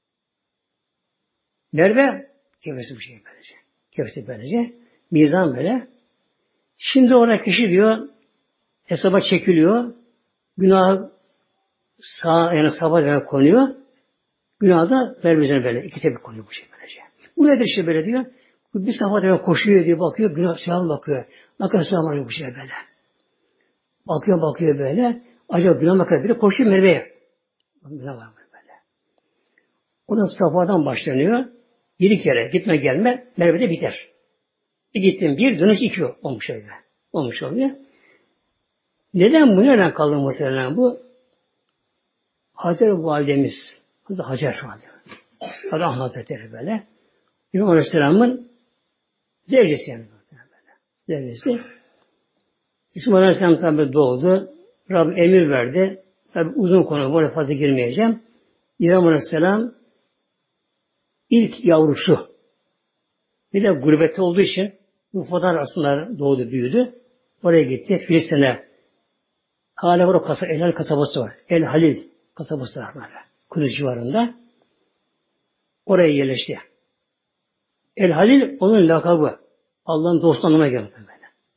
Merve tepesi bir şey böylece. Tepesi böylece. Mizan böyle. Şimdi orada kişi diyor hesaba çekiliyor. Günah yani safa konuyor. Günah da Merve'den böyle. İki tepe konuyor bu şey böylece. Bu nedir işte böyle diyor. Bir safa koşuyor diye bakıyor. Günah sağa bakıyor. Ne kadar sağa var bu şey böyle. Bakıyor böyle. Acaba günah bakıyor. Bir de koşuyor Merve'ye. Günah var böyle. Oradan Safa'dan başlanıyor. 7 kere gitme gelme Merve'de biter. Bir gittim bir, dönüş 2 olmuş öyle. Olmuş oluyor. Neden bu nereden kaldı muhtemelen bu? Hacer validemiz, Hazreti Hacer validemiz. Allah Hazretleri böyle. İbrahim Aleyhisselam'ın zevcesi yani. Zevcesi. İsmail Aleyhisselam tabi doğdu. Rabbim emir verdi. Tabi uzun konu, buraya fazla girmeyeceğim. İbrahim Aleyhisselam ilk yavrusu. Bir de gurbette olduğu için Ufa'dan aslında doğdu, büyüdü. Oraya gitti. Filistin'e. Hala orada El Halil kasabası var. El Halil kasabası var böyle. Kudüs civarında. Oraya yerleşti. El Halil onun lakabı. Allah'ın dostu anlamına geldi böyle.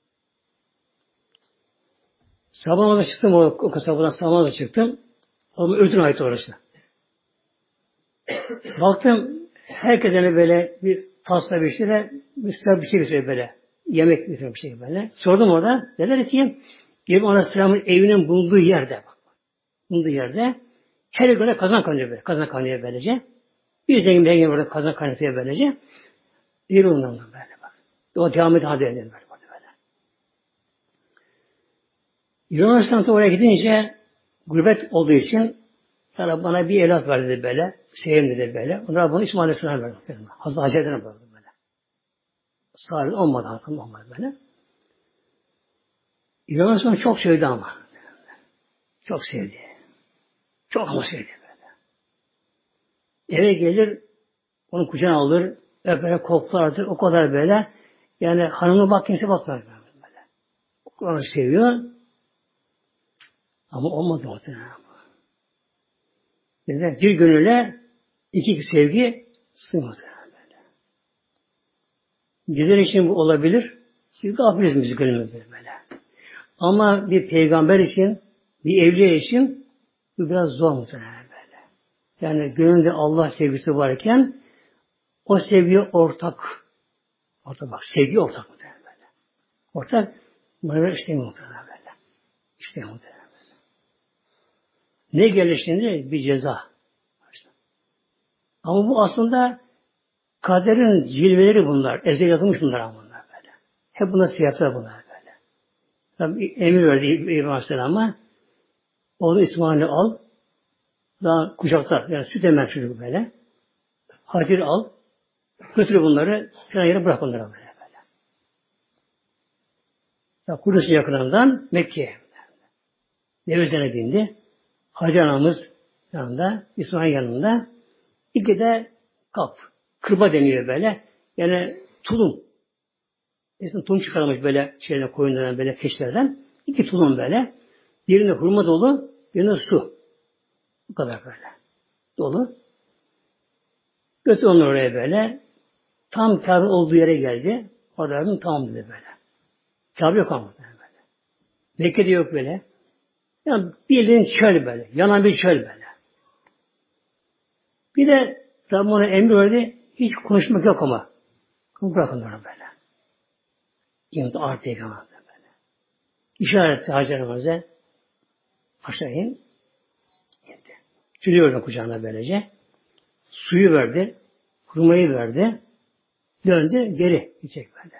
Sabah namazına çıktım o kasabadan sabah namazına çıktım. Ama öğütün ait orası. Baktım herkese böyle bir tasla bir şeyle bir şey götürüyor böyle. Yemek götürüyor bir şey böyle. Sordum orada. Dediler ki İbrahim Aleyhisselam'ın evinin bulunduğu yerde bak. Bulunduğu yerde her göre kazan kaynıyor böyle. Kazan kaynıyor böylece. Bir zengin bir burada kazan kaynatıyor böylece. Bir ondan böyle bak. O devam ediyor hadi edelim böyle. İbrahim Aleyhisselam oraya gidince gurbet olduğu için sana bana bir evlat ver dedi böyle. Sevim dedi böyle. Onlar bunu İsmail Aleyhisselam verdi. Hazreti Hacer'den verdi böyle. Sahip olmadı hakkım olmadı böyle. İbrahim Aleyhisselam çok sevdi ama. Çok sevdi. Çok ama sevdi böyle. Eve gelir, onu kucağına alır, böyle koklardır, o kadar böyle. Yani hanımına bak kimse bakmıyor böyle. O kadar seviyor. Ama olmadı muhtemelen. Yani bir gönüle iki sevgi sığmaz böyle. Bizler için bu olabilir. Siz gafiliz müzik gönlümüzde böyle. Ama bir peygamber için, bir evliya için bu biraz zor muhtemelen böyle. Yani gönlünde Allah sevgisi varken o sevgi ortak. Ortak bak, sevgi ortak muhtemelen böyle. Ortak, bunlar işte muhtemelen böyle. İşte muhtemelen. Ne gelir şimdi? Bir ceza. Ama bu aslında kaderin cilveleri bunlar. Ezel yazılmış bunlar ama bunlar böyle. Hep bunlar siyahlar bunlar böyle. Tabi emir verdi İbrahim Aleyhisselam'a. Oğlu İsmail'i al. Daha kucakta. Yani süt emer çocuk böyle. Hacer al. Götür bunları. Filan yere bırak onları böyle. Ya Kudüs'ün yakınından Mekke'ye. Devesine bindi. Hacer anamız yanında, İsmail yanında. İki de kap. Kırba deniyor böyle. Yani tulum. Mesela tulum çıkarmış böyle şeyden, koyunlardan böyle keçilerden. İki tulum böyle. Birinde hurma dolu, birinde su. Bu kadar böyle. Dolu. Götür onu oraya böyle. Tam Kabe olduğu yere geldi. O da tamam dedi böyle. Kabe yok ama böyle. Mekke'de yok böyle. Yani bildiğin çöl böyle. Yanan bir çöl böyle. Bir de Rabbim ona emri verdi. Hiç konuşmak yok ama. Bırakın onu böyle. İmdat ağır peygamber böyle. İşaret etti Hacer Hanım'a. Aşağı in. İndi. Sürüyor kucağına böylece. Suyu verdi. Hurmayı verdi. Döndü geri. Gidecek böyle.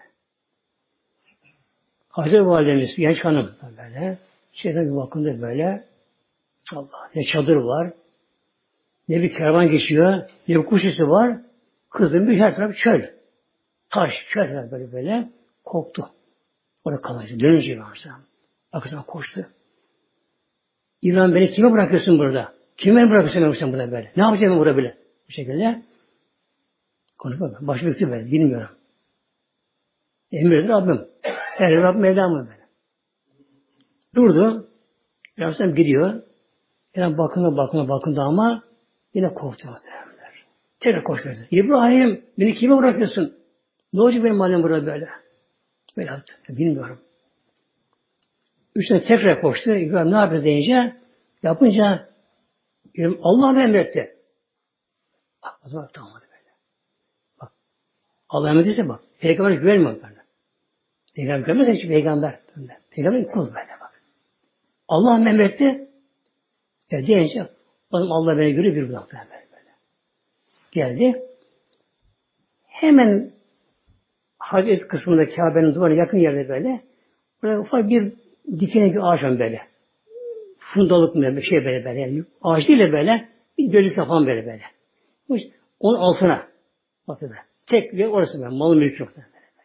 Hacer Validemiz, genç hanım böyle. Şeyden bir bakındı böyle. Allah. Ne çadır var. Ne bir kervan geçiyor. Ne bir kuş sesi var. Kızın bir her taraf çöl. Taş, çöl böyle. Korktu. Orada kalacak. Dönünce İbrahim. Arkasına koştu. İbrahim beni kime bırakıyorsun burada? Kime bırakıyorsun sen burada böyle? Ne yapacağım ben burada böyle? Bu şekilde. Konuşma. Başı büktü böyle. Bilmiyorum. Emredir Rabbim. Her Rabbim Mevlam'ı böyle. Durdu. İbrahim gidiyor. Yani bakın ama yine korktu. Tekrar koştu. İbrahim beni kime bırakıyorsun? Ne olacak benim halim burada böyle? Böyle yaptı. Bilmiyorum. Üstüne tekrar koştu. İbrahim ne yapıyor deyince yapınca Allah emretti. Bak o zaman tamam böyle. Bak. Allah emrettiyse bak. Peygamber güvenmiyor böyle. Peygamber güvenmezse hiç peygamber. Peygamber kul böyle bak. Allah emretti. Deyince Allah beni görüyor bir bıraktı böyle. geldi. Hemen Hac kısmında Kabe'nin duvarına yakın yerde böyle buraya ufak bir dikine bir ağaç var böyle. Fundalık mı bir şey böyle. Yani ağaç değil de böyle bir gölük yapan böyle. Onun altına batıda. Tek bir orası böyle. Malı mülk yok.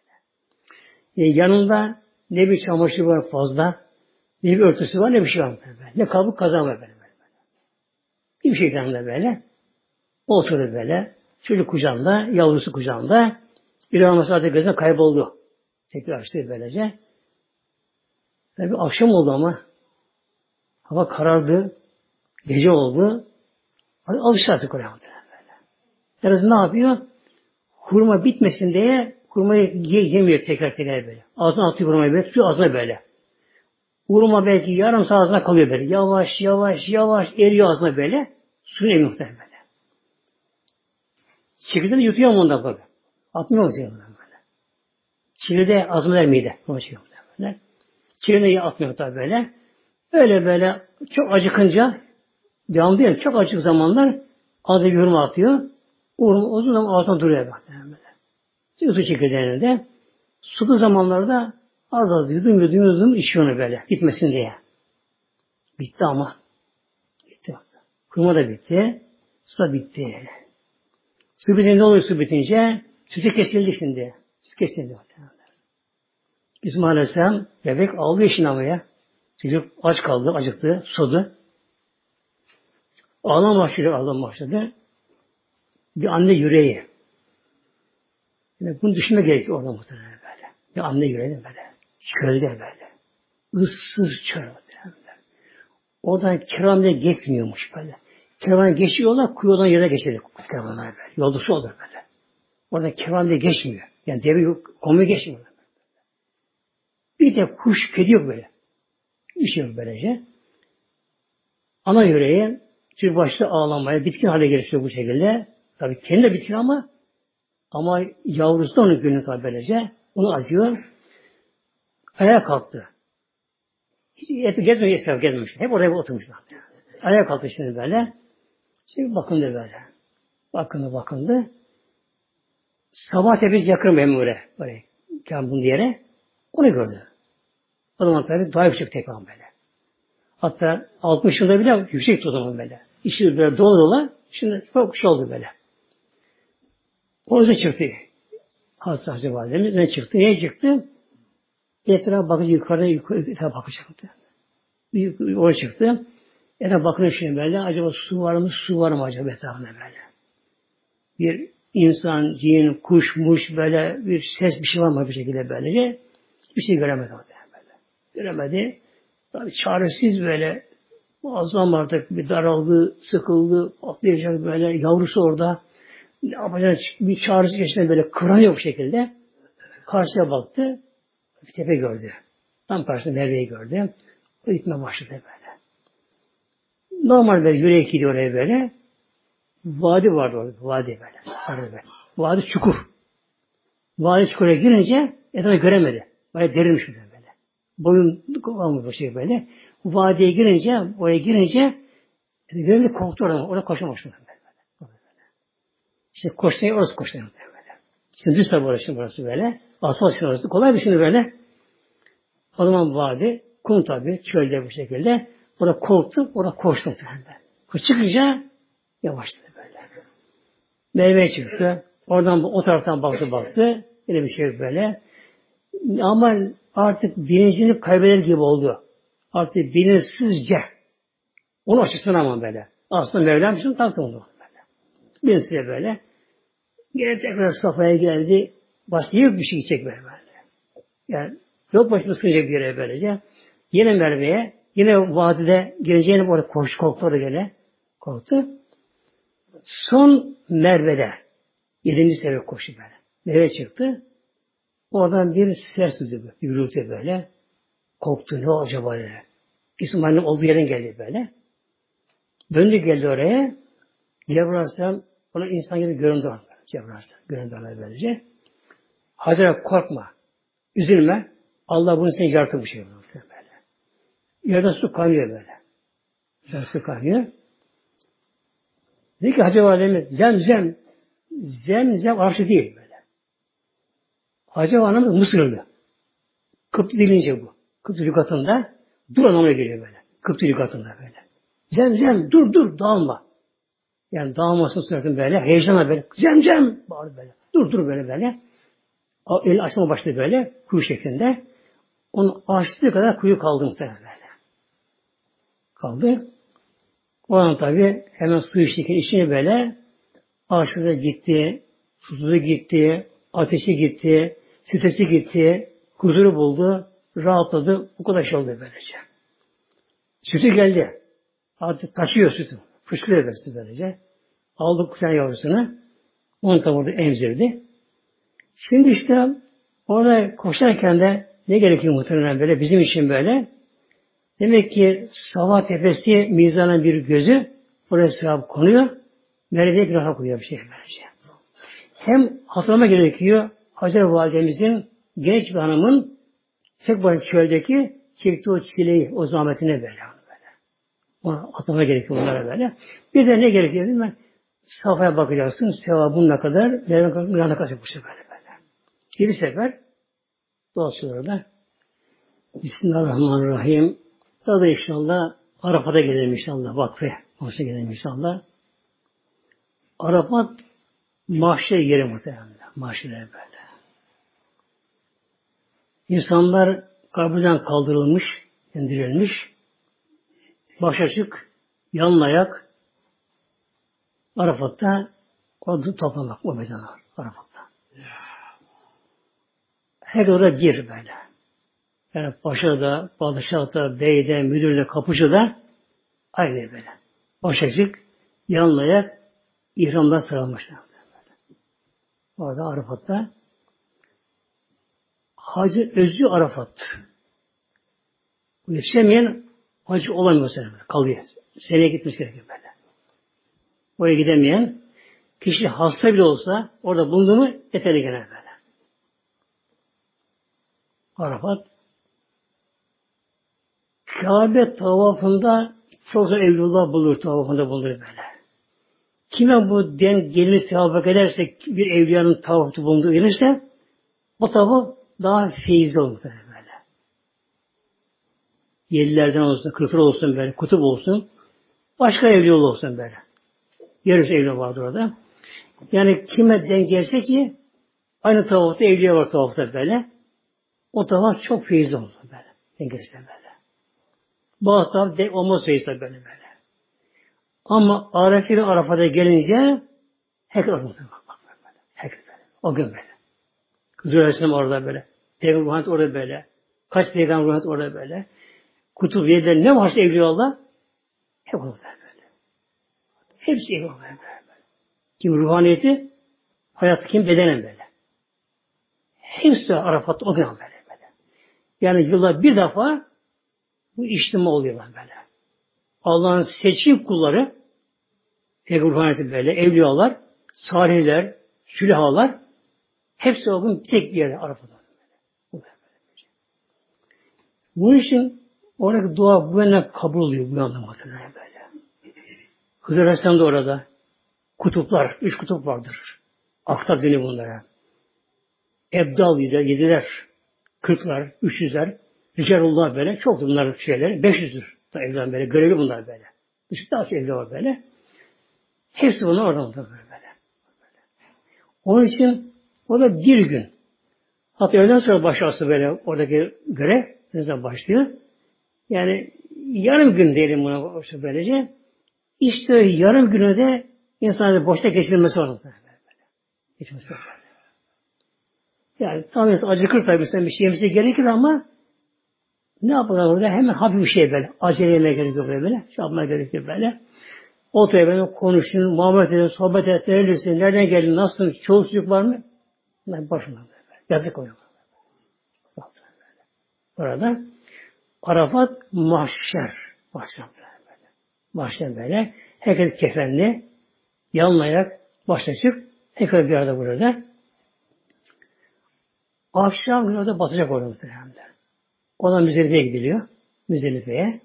Yanında ne bir çamaşır var fazla, ne bir örtüsü var, ne bir şey var. Böyle. Ne kabuk kazan var böyle. Bir şey yanında böyle. Oturdu böyle. Çocuk kucağında, yavrusu kucağında. Bir anası artık gözüne kayboldu. Tekrar açtı böylece. Tabi akşam oldu ama. Hava karardı. Gece oldu. Alıştı artık oraya. Biraz ne yapıyor? Hurma bitmesin diye hurmayı yemiyor tekrar böyle. Ağzına atıyor hurmayı böyle. Tutuyor ağzına böyle. Hurma belki yarım saat ağzına kalıyor böyle. Yavaş eriyor ağzına böyle. Suyunu emiyor muhtemelen böyle. Çekirdeğini yutuyor mu ondan böyle. Atmıyor mu böyle. Çekirdeği azmeder mide. Onu çekiyor böyle. Çekirdeği atmıyor tabi böyle. Böyle çok acıkınca devamlı değil. Çok acık zamanlar ağzına bir hurma atıyor. Uzun zaman ağzına duruyor böyle. Su çekirdeğini de sulu zamanlarda az yudum içiyor onu böyle. Gitmesin diye. Bitti ama. Bitti. Hurma da bitti. Su da bitti. Su bitince ne oluyor su bitince? Sütü kesildi şimdi. Süt kesildi. İsmail Aleyhisselam bebek ağlıyor işin ama ya. Çocuk aç kaldı, acıktı, susadı. Ağlam başladı. Bir anne yüreği. Yani bunu düşünme gerekiyor orada muhtemelen böyle. Bir anne yüreği böyle. Çölde böyle. Issız çöl muhtemelen. Oradan kervanla geçmiyormuş böyle. Kervan geçiyorlar, kuyudan yere geçiyor kervanlar böyle. Yolcusu olur böyle. Orada kervanla geçmiyor. Yani deve yok, komuya geçmiyor. Bir de kuş, kedi yok böyle. Bir şey yok böylece. Ana yüreği bir başta ağlamaya, bitkin hale gelişiyor bu şekilde. Tabii kendi de bitkin ama yavrusu da onun gönlü tabi böylece. Onu acıyor. Ayağa kalktı. Hiç gezmemiş. Hep oraya oturmuşlar. Ayağa kalktı şimdi böyle. Şimdi bakındı böyle. Bakındı. Sabah tepesi yakın memure. Böyle kampın yere. Onu gördü. O zaman tabi daha yüksek tekrar böyle. Hatta 60 yılda bile yüksek o zaman böyle. İşi böyle dolu. Şimdi çok şey oldu böyle. O yüzden çıktı. Hazreti Validemiz ne çıktı? Niye çıktı? Etrafa bakınca yukarıya bakacaktı. Oraya çıktı. Etrafa bakınca şimdi böyle acaba su var mı acaba etrafında böyle. Bir insan, cin, kuş, muş böyle bir ses bir şey var mı bir şekilde böylece. Hiçbir şey göremedi orada böyle. Göremedi. Tabii çaresiz böyle muazzam artık bir daraldı, sıkıldı, atlayacak böyle yavrusu orada. Ne yapacağını bir çaresiz geçtiğinde böyle kıvranıyor bu şekilde. Karşıya baktı. Bir tepe gördü. Tam karşısında Merve'yi gördü. O gitmeye başladı böyle. Normal böyle yürek gidiyor oraya böyle. Vadi vardı orada. Vadi böyle. Vadi çukur. Vadi çukura girince etrafı göremedi. Bayağı derinmiş böyle. Boyun kalmış bu şey böyle. Vadiye girince, oraya girince görevli korktu oradan. Orada koşamamış böyle. İşte koştuğu orası koştuğu böyle. Şimdi düz tabi orası böyle. Asfalt için orası. Kolay bir şey böyle. O zaman vadi, kum tabi, çölde bu şekilde. Orada korktu, orada koştu. Çıkınca yavaşladı böyle. Meyve çıktı. Oradan o taraftan baktı. Yine bir şey böyle. Ama artık bilincini kaybeder gibi oldu. Artık bilinçsizce. Onu açısından ama böyle. Aslında Mevlam için taktı onu böyle. Bilinçsizce böyle. Gene tekrar safhaya geldi. Başka yok bir şey gidecek böyle. Yani yok başına sıkacak bir yere böylece. Yine Merve'ye, yine vadide geleceğine orada korktu orada gene. Korktu. Son Merve'de 7. seviye koştu böyle. Merve çıktı. Oradan bir ses duydu. Bir gürültü böyle. Korktu. Ne acaba dedi. İsmail'in olduğu yerden geldi böyle. Döndü geldi oraya. Cebrail Aleyhisselam ona insan gibi göründü. Cebrail Aleyhisselam göründü ona böylece. Hazreti korkma. Üzülme. Allah bunu seni yarattı bu şey böyle. Yerden su kaynıyor böyle. Yerden su kaynıyor. Dedi ki Hacı Validemiz, Zemzem Zemzem Arapça değil böyle. Hacer anlamı Mısırlı. Kıptı dilince bu. Kıptı lügatında dur anlamına geliyor böyle. Kıptı lügatında böyle. Zemzem dur dağılma. Yani dağılmasını söyledim böyle. Heyecanla böyle. Zemzem bağırdı böyle. Dur böyle. El açma başladı böyle. Kuyu şeklinde. Onu açtığı kadar kuyu kaldı muhtemelen böyle. Kaldı. O an tabi hemen su içine böyle ağaçları gitti, susuzu gitti, ateşi gitti, stresi gitti, huzuru buldu, rahatladı. Bu kadar şey oldu böylece. Sütü geldi. Artık taşıyor sütü. Fışkırıyor böylece. Aldı kuzen yavrusunu. Onu tam orada emzirdi. Şimdi işte orada koşarken de ne gerekiyor muhtemelen böyle bizim için böyle. Demek ki Safa Tepesi mizana bir gözü oraya sevap konuyor. Merve'ye günaha koyuyor bir şey böylece. Hem hatırlama gerekiyor Hacer Validemizin genç bir hanımın tek başına çöldeki çektiği o çileyi, o zahmetine böyle. Ona hatırlama gerekiyor bunlara böyle. Bir de ne gerekiyor değil mi? Safhaya bakacaksın. Sevabın ne kadar, Merve'ye ne kadar bu sefer böyle. 7 sefer dolaşıyor orada. Bismillahirrahmanirrahim. Daha da inşallah Arafat'a gidelim inşallah. Vakfe. Oraya gidelim inşallah. Arafat mahşer yeri muhtemelen. Mahşer böyle. İnsanlar kabirden kaldırılmış, indirilmiş. Baş açık, yalın ayak Arafat'ta o toplamak o bedena Arafat'ta. Her orada bir böyle. Yani paşada, padişahta, beyde, müdürde, kapıcıda aynı böyle. Baş açık, yalın ayak ihramdan sarılmışlar. Orada Arafat'ta Hacı özü Arafat. Yetişemeyen hacı olamıyor sana böyle. Kalıyor. Seneye gitmiş gerekiyor böyle. Oraya gidemeyen kişi hasta bile olsa orada bulundu mu yeterli gene böyle. Arafat Kabe tavafında çok zor evlullah bulur tavafında bulur böyle. Kime bu gelmiş tavaf ederse bir evliyanın tavafı bulunduğu gelirse o tavaf daha feyizli olur böyle. Yedilerden olsun, kırkır olsun böyle, kutup olsun, başka evliya olsun böyle. Yarısı evliya vardır orada. Yani kime denk gelse ki aynı tavafta evliya var tavafta böyle. O tavaf çok feyizli olur böyle. Denk gelse böyle. Bazı tavaf denk olmaz feyizli böyle. Ama Arefe ve Arafat'a gelince herkes orada böyle. Herkes böyle. O gün böyle. Zühre Aleyhisselam orada böyle. Peygamber Muhammed orada böyle. Kaç peygamber Muhammed orada böyle. Kutup yediler ne varsa evliyaullah hep orada böyle. Hepsi evliyaullah böyle. Kim ruhaniyeti, hayatı kim bedenen böyle. Hepsi Arafat'ta o gün böyle. Yani yılda bir defa bu içtima oluyorlar böyle. Allah'ın seçim kulları Peygamber ruhaniyeti böyle, evliyalar, salihler, sülahalar hepsi o gün tek bir yerde Arafat'ta. Bu için oradaki dua bu yönden kabul oluyor bu yönden muhtemelen böyle. Hızır Aleyhisselam da orada. Kutuplar, 3 kutup vardır. Aktar deniyor bunlara. Ebdal yediler, 40'lar, 300'ler, Ricarullah böyle. Çok bunlar şeyler. 500'dür. Evden böyle. Görevli bunlar böyle. Üstü daha evli var böyle. Hepsi bunlar orada böyle. Onun için o da bir gün. Hatta öğleden sonra başlarsa böyle oradaki görev ne zaman başlıyor? Yani yarım gün diyelim buna böylece. İşte yarım güne de insanın boşta geçirmesi var. Geçmesi var. Yani tam acıkır tabii sen bir şey yemesi gerekir ama ne yapalım orada? Hemen hafif bir şey böyle. Acele yemeye gerekiyor böyle. Şey yapmaya gerekiyor böyle. Oturuyor böyle konuşun, muhabbet edin, sohbet et, neredesin, nereden geldin, nasılsın, çoluk çocuk var mı? Ben başımda böyle. Yazık oluyor. Orada Arafat mahşer. Mahşer böyle. Herkes kefenli, yalın ayak, baş açık. Herkes bir arada burada. Akşam orada batacak orada muhtemelen. Ona Müzdelife'ye gidiliyor. Müzdelife'ye.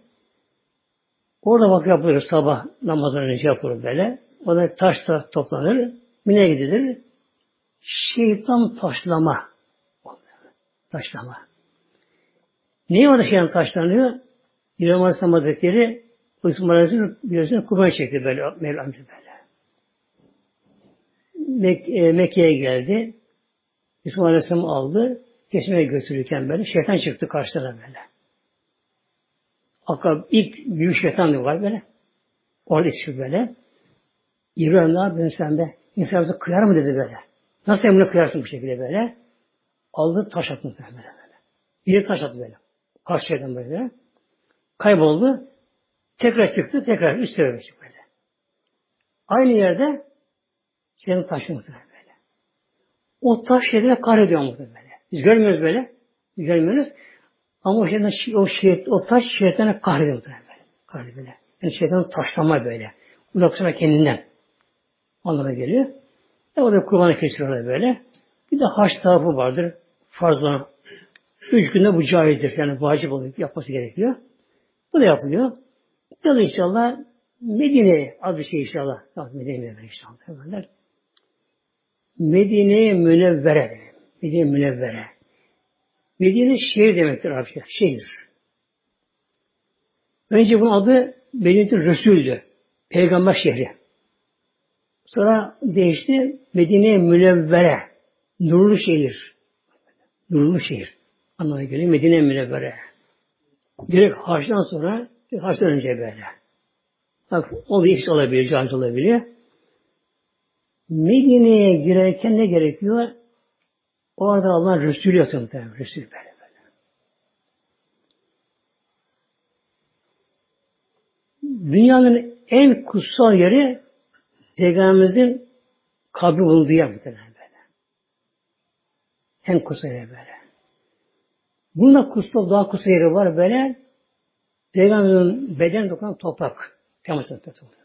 Orada vakit yapılır sabah namazından önce yapılır böyle. Orada taş da toplanır. Mine'ye gidilir. Şeytan taşlama. Taşlama. Niye orada şeytan taşlanıyor? İbrahim Aleyhisselam Hazretleri İsmail Aleyhisselam biliyorsunuz kurban çekti böyle Mevlam böyle. Mekke'ye geldi. İsmail Aleyhisselam aldı. Kesmeye götürürken böyle şeytan çıktı karşısına böyle. İlk büyük şeytan var böyle. Orada çıktı böyle. İbrahim ne yapıyorsun sen de? İnsanımıza kıyar mı dedi böyle. Nasıl emrine kıyarsın bu şekilde böyle? Aldı taş attı muhtemelen böyle. Bir taş attı böyle. Karşı şeytan böyle. Kayboldu. Tekrar çıktı. Tekrar üst sefer çıktı böyle. Aynı yerde şeytan taşı muhtemelen böyle. O taş şeytana kahrediyor muhtemelen böyle. Biz görmüyoruz böyle. Biz görmüyoruz. Ama o taş şeytana kahrediyor muhtemelen böyle. Kahrediyor böyle. Yani şeytanın taşlama böyle. Uzaklaşma kendinden. Anlamına geliyor. O da kurbanı kesiyorlar böyle. Bir de haç tarafı vardır. Farz olan. 3 günde bu caizdir. Yani vacip oluyor. Yapması gerekiyor. Bu da yapılıyor. Ya da inşallah Medine'ye az bir şey inşallah. Medine'ye inşallah. Medine'ye münevvere. Medine münevvere. Medine şehir demektir Arapça. Şehir. Önce bunun adı Medine-i Resul'dü. Peygamber şehri. Sonra değişti. Medine-i Münevvere. Nurlu şehir. Nurlu şehir. Anlamına geliyor. Medine-i Münevvere. Direkt haçtan sonra, haçtan önce böyle. Bak, o bir iş olabilir, caiz olabilir. Medine'ye girerken ne gerekiyor? Orada Allah Resulü yatıyor muhtemelen. Resulü böyle. Dünyanın en kutsal yeri Peygamberimizin kabri bulunduğu yer muhtemelen böyle. En kutsal yeri böyle. Bunda kutsal, daha kutsal yeri var böyle. Peygamberimizin beden dokunan toprak. Peygamberimizin toprak.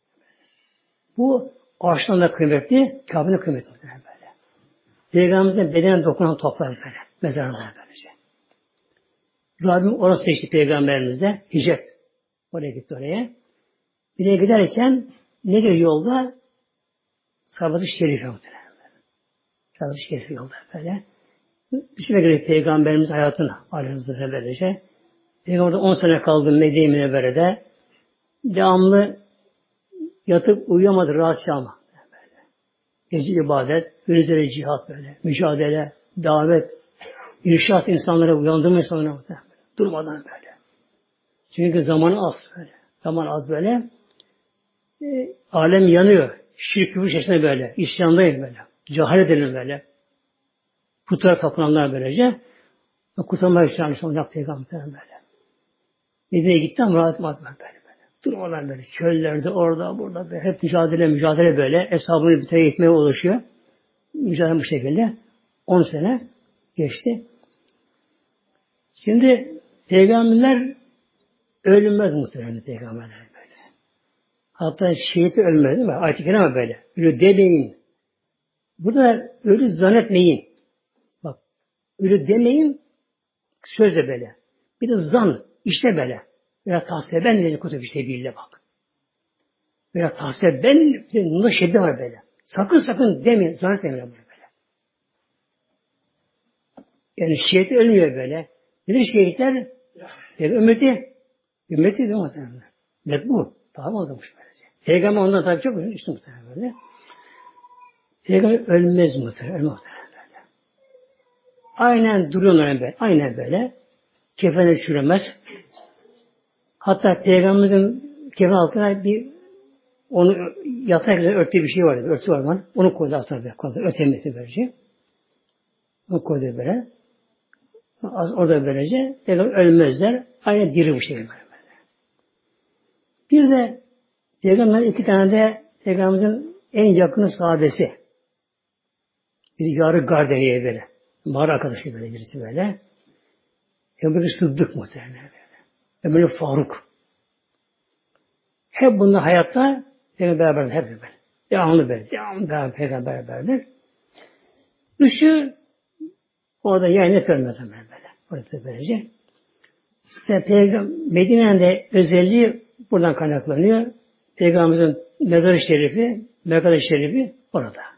Bu ağaçtan da kıymetli, Kabe'nin de kıymetli muhtemelen böyle. Peygamberimizin bedenen dokunan toprak böyle. Mezarlar böylece. Rabbim orası seçti Peygamberimizde. Hicret. Oraya gitti oraya. Bir de giderken ne geliyor yolda? Sabat-ı Şerif muhtemelen. Sabat-ı Şerif yolda böyle. Bir süre göre Peygamberimiz hayatını aleyhisselam böylece. Peygamber'de 10 sene kaldı Medine-i Münevvere'de. Devamlı yatıp uyuyamadı rahatça ama. Gece ibadet, gündüzleri cihat böyle. Mücadele, davet, irşat insanlara, uyandırma insanlara muhtemelen. Durmadan böyle. Çünkü zamanı az böyle. Zaman az böyle. Alem yanıyor. Şirk küfür içerisinde böyle. İsyandayım böyle. Cehalet edelim böyle. Putlara tapınanlar böylece. Kurtarmak için olacak Peygamber böyle. Medine'ye gitti ama rahat etmez böyle. Durmadan böyle. Çöllerde, orada, burada böyle. Hep mücadele böyle. Hesabını bitire gitmeye ulaşıyor. Mücadele bu şekilde. 10 sene geçti. Şimdi Peygamberler ölünmez muhtemelen Peygamberler böyle. Hatta şehit ölmez değil mi? Ayet-i Kerime böyle. Ölü demeyin. Burada ölü zannetmeyin. Bak. Ölü demeyin. Sözle böyle. Bir de zan. İşte böyle. Veya tahsiye ben de kutu bir şey değil bak. Veya tahsiye ben bunda şedde var böyle. Sakın demeyin. Zannetmeyin böyle. Yani şehit ölmüyor böyle. Nedir şehitler? Ümmeti değil mi? Ne bu? Tamam olmuş böylece. Peygamber ondan tabii çok üstün muhtemelen böyle. Peygamber ölmez muhtemelen böyle. Aynen duruyorlar böyle. Aynen böyle. Kefene çürümez. Hatta Peygamberimizin kefen altına onu yatarken örttüğü bir şey vardı. Örtü var bana. Onu koydu altına böyle. Ötemesi böylece. Onu koydu böyle. Orada böylece Peygamber ölmezler. Aynen diri bu şey böyle. Bir de Peygamber'in 2 tane de Peygamberimizin en yakını sahabesi. Bir Yarı Gardeniye böyle. Mağara arkadaşı böyle birisi böyle. Öbürü Sıddık muhtemelen böyle. Öbürü Faruk. Hep bunlar hayatta Peygamber beraber hep böyle. Devamlı beraber Peygamber beraber. Üçü orada yayına görmez hemen böyle. Orada böylece. İşte Medine'nin de özelliği buradan kaynaklanıyor. Peygamberimizin mezarı şerifi, mekâr-ı şerifi orada.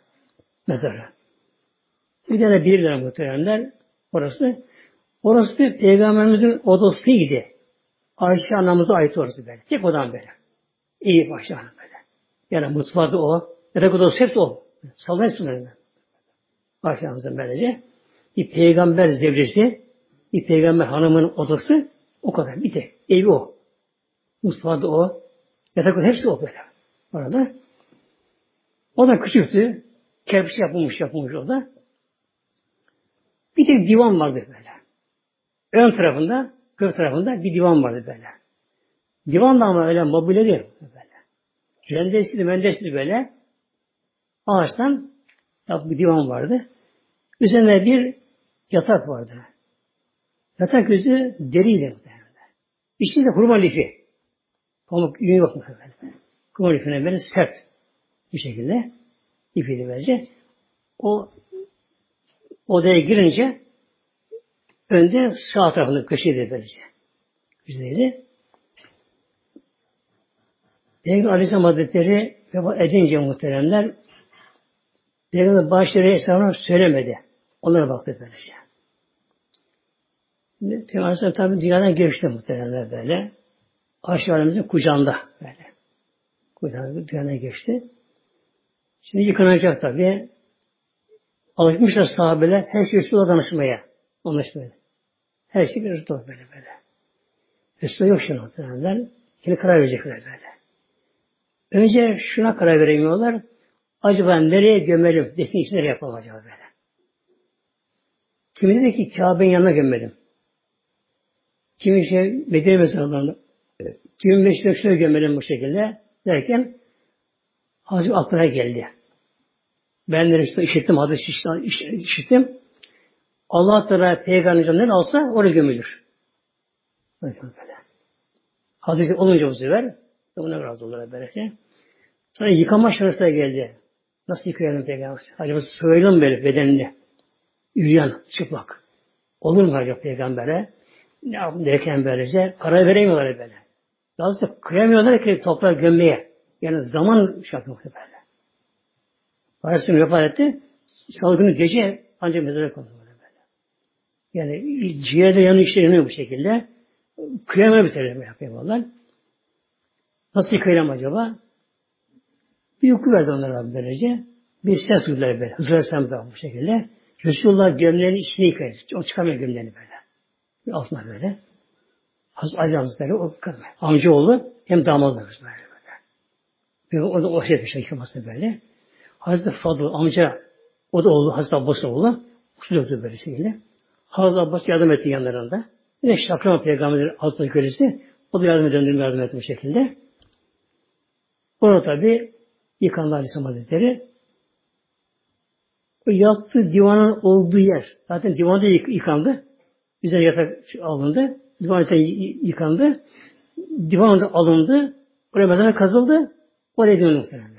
mezarı. Bir tane bilirler muhteremler orası. Orası bir Peygamberimizin odasıydı. Ayşe anamıza ait orası böyle. Tek odan böyle. İyi Ayşe anam böyle. Yani mutfakta o. Yatak odası hepsi o. Sallayın sunarım. Ayşe anamızın böylece. Bir peygamber zevcesi, bir peygamber hanımının odası o kadar. Bir tek. Evi o. Mutfakta o. Yatak odası hepsi o böyle. Orada. O da küçüktü. Kerpiç yapılmış o da. Bir tek divan vardı böyle. Ön tarafında, kır tarafında bir divan vardı böyle. Divan da ama öyle mobilya değil böyle. Rendesiz böyle. Ağaçtan bir divan vardı. Üzerine bir yatak vardı. Yatak yüzü deriydi. İçinde hurma lifi. Pamuk yünü yok mu böyle. Hurma lifine böyle sert bir şekilde lifiydi böylece. O odaya girince önde sağ tarafında köşeydi böylece. Güzeldi. Peygamber Aleyhisselam Hazretleri vefat edince muhteremler Peygamber başları hesabına söylemedi. Onlara baktı böylece. Peygamber Aleyhisselam tabi dünyadan geçti muhteremler böyle. Ayşe Validemizin kucağında böyle. Kucağında dünyadan geçti. Şimdi yıkanacak tabi. Alışmışlar sahabeler her şey Resulullah danışmaya. Anlaşmaya. Her şey bir Resulullah böyle. Resulullah yok şimdi muhteremler. Şimdi karar verecekler böyle. Önce şuna karar veremiyorlar. Acaba nereye gömelim? Defin için nereye yapalım acaba böyle? Kimi dedi ki Kabe'nin yanına gömelim. Kimi Medine mezarlarına, kimi Meşrik'e gömelim bu şekilde derken Hazreti aklına geldi. Ben de işittim, hadis işittim. Allah Teala Peygamber'in ne alsa oraya gömülür. Böyle. Hadis olunca bu sefer ona razı olurlar böylece. Sonra yıkama şartına geldi. Nasıl yıkayalım Peygamber? Acaba soyalım böyle bedenini. Yürüyen, çıplak. Olur mu acaba Peygamber'e? Ne yapın derken böylece karar veremiyorlar böyle. Daha sonra kıyamıyorlar ki toprağa gömmeye. Yani zaman şartı böyle. Parasını vefat etti. Çalgını gece ancak mezara kondu böyle. Yani ciğerde yanı işte yanıyor bu şekilde. Kıyamaya bitirelim yapıyorlar. Nasıl yıkayalım acaba? Bir uyku verdi onlara böylece. Bir ses duydular böyle. Hızlı Aleyhisselam da bu şekilde. Resulullah gömleğini içine yıkaydı. O çıkamıyor gömleğini böyle. Altına böyle. Hazreti Ali Hazretleri o amcaoğlu hem damadlarımız böyle. O da o şey etmiş yıkamasını böyle. Hazreti Fadıl amca o da oğlu Hazreti Abbas oğlu. Su döktü böyle şekilde. Hazreti Abbas yardım etti yanlarında. Yine Şakrama Peygamber'in Hazreti Kölesi o da yardım etti bu şekilde. Orada tabi yıkandı Aleyhisselam Hazretleri. O yattığı divanın olduğu yer. Zaten divanda yıkandı. Üzerine yatak alındı. Divan yıkandı. Divan da alındı. Oraya mezara kazıldı. Oraya dönüldü muhtemelen.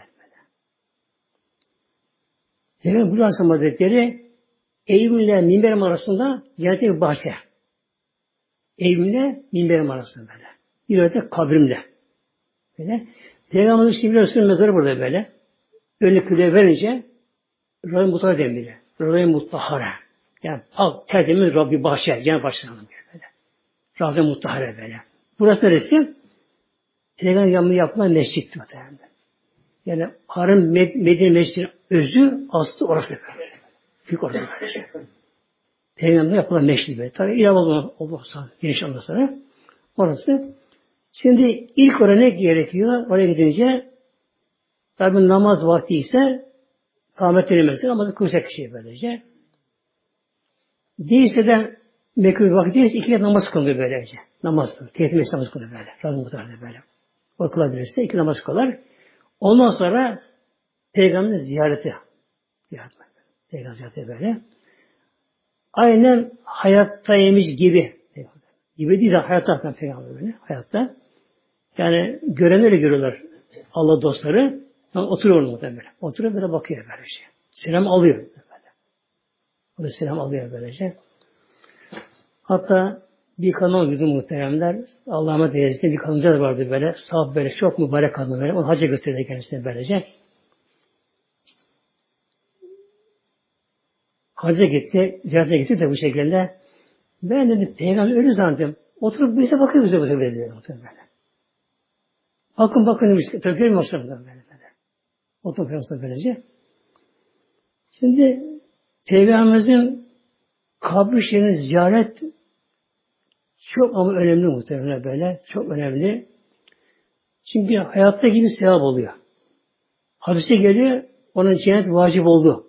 Peygamber bu Aleyhisselam Hazretleri evimle minberim arasında cennette bir bahçe. Evimle minberim arasında böyle. Bir yerde kabrimde. Böyle. Peygamberimiz için biliyorsunuz mezarı burada böyle. Önüne küle verince Rabbi Muttahara deniliyor. Rabbi Muttahara. Yani tertemiz Rabbi bahçe. Cennet bahçesi böyle. Rabbi Muttahara böyle. Burası neresi? Peygamber yanında yapılan mescit. Yani Harem Medine Mescidinin özü aslı orası böyle. Büyük orası böyle. Peygamber yapılan mescid böyle. Tabi ilave oldu geniş ondan sonra. Orası. Şimdi ilk oraya ne gerekiyor? Oraya gidince tabi namaz vakti ise kâhmet edilmesi namazı kılacak kişiye böylece. Değilse de mekruh vakti değilse iki namaz kılıyor böylece. Namaz kılıyor. Tehdit namaz kılıyor böyle. Rabbim muhtemelen böyle. O kılabilirse iki namaz kılar. Ondan sonra Peygamber'in ziyareti. Peygamber ziyareti böyle. Aynen hayattaymış gibi. Gibi değil de hayatta Peygamber böyle. Hayatta. Yani gören öyle görüyorlar. Allah dostları. Yani oturuyor muhtemelen böyle. Oturuyor böyle bakıyor böylece. Selam alıyor. Böyle. O da selam alıyor böylece. Hatta bir kadın bizim muhteremler Allah'ıma değerlisinde bir kadıncağız vardı böyle. Saf böyle çok mübarek kadın böyle. Onu hacca götürdü kendisine böylece. hacca gitti, ziyarete gitti de bu şekilde. Ben dedi peygamber ölü zannettim. Oturup bize bakıyor bize bu sefer diyor. Bakın demiş. Tabii görmüyorsun böyle. Oturup peygamber böylece. Şimdi Peygamberimizin kabri şerifini ziyaret çok ama önemli muhtemelen böyle. Çok önemli. Çünkü hayatta gibi sevap oluyor. Hadise geliyor, onun cennet vacip oldu.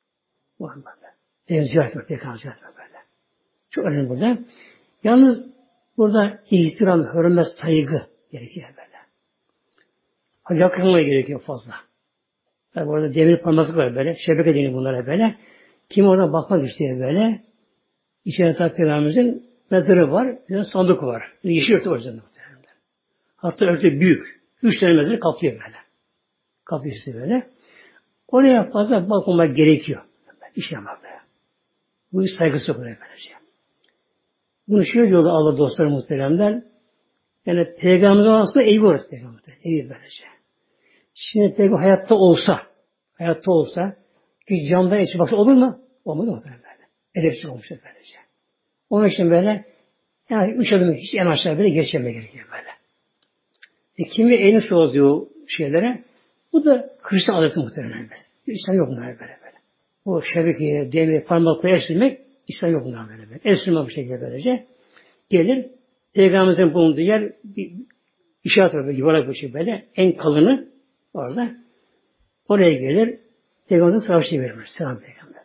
Ziyaret var, Peygamber ziyaret var böyle. Çok önemli burada. Yalnız burada ihtiram, hürmet, saygı gerekiyor böyle. Hacı akılmaya gerekiyor fazla. Tabi orada demir parmaklık var böyle. Şebeke deniyor bunlara böyle. Kim oradan bakmak istiyor böyle. İçeride tabi Peygamberimizin mezarı var. Bir de sandık var. Yeşil örtü var üzerinde. Hatta örtü büyük. 3 tane mezarı kaplıyor böyle. Kaplıyor işte böyle. Oraya fazla bakmamak gerekiyor. İş yapmak böyle. Bu iş saygısı yok oraya böylece. Bunu şöyle diyorlar Allah dostları muhteremler. Yani Peygamberimizin aslında evi orası Peygamberimizin. Evi böylece. Şimdi Peygamber hayatta olsa ki camdan içi baksa olur mu? Olmadı mı? Edepsiz olmuştur böylece. Onun için böyle yani 3 adım hiç en aşağı böyle geçmeme gerekiyor böyle. Kimi elini sıvazıyor şeylere bu da Hristiyan adeti muhtemelen böyle. İslam yok bunlar böyle. Bu şebekeye, demir, parmakla esirmek İslam yok bunlar böyle. Esirme bu şekilde böylece. Gelir Peygamberimizin bulunduğu yer bir işaret var böyle yuvarlak bir şey böyle. En kalını orada. Oraya gelir Peygamberimizin savaşı verir. Selam Peygamber'e.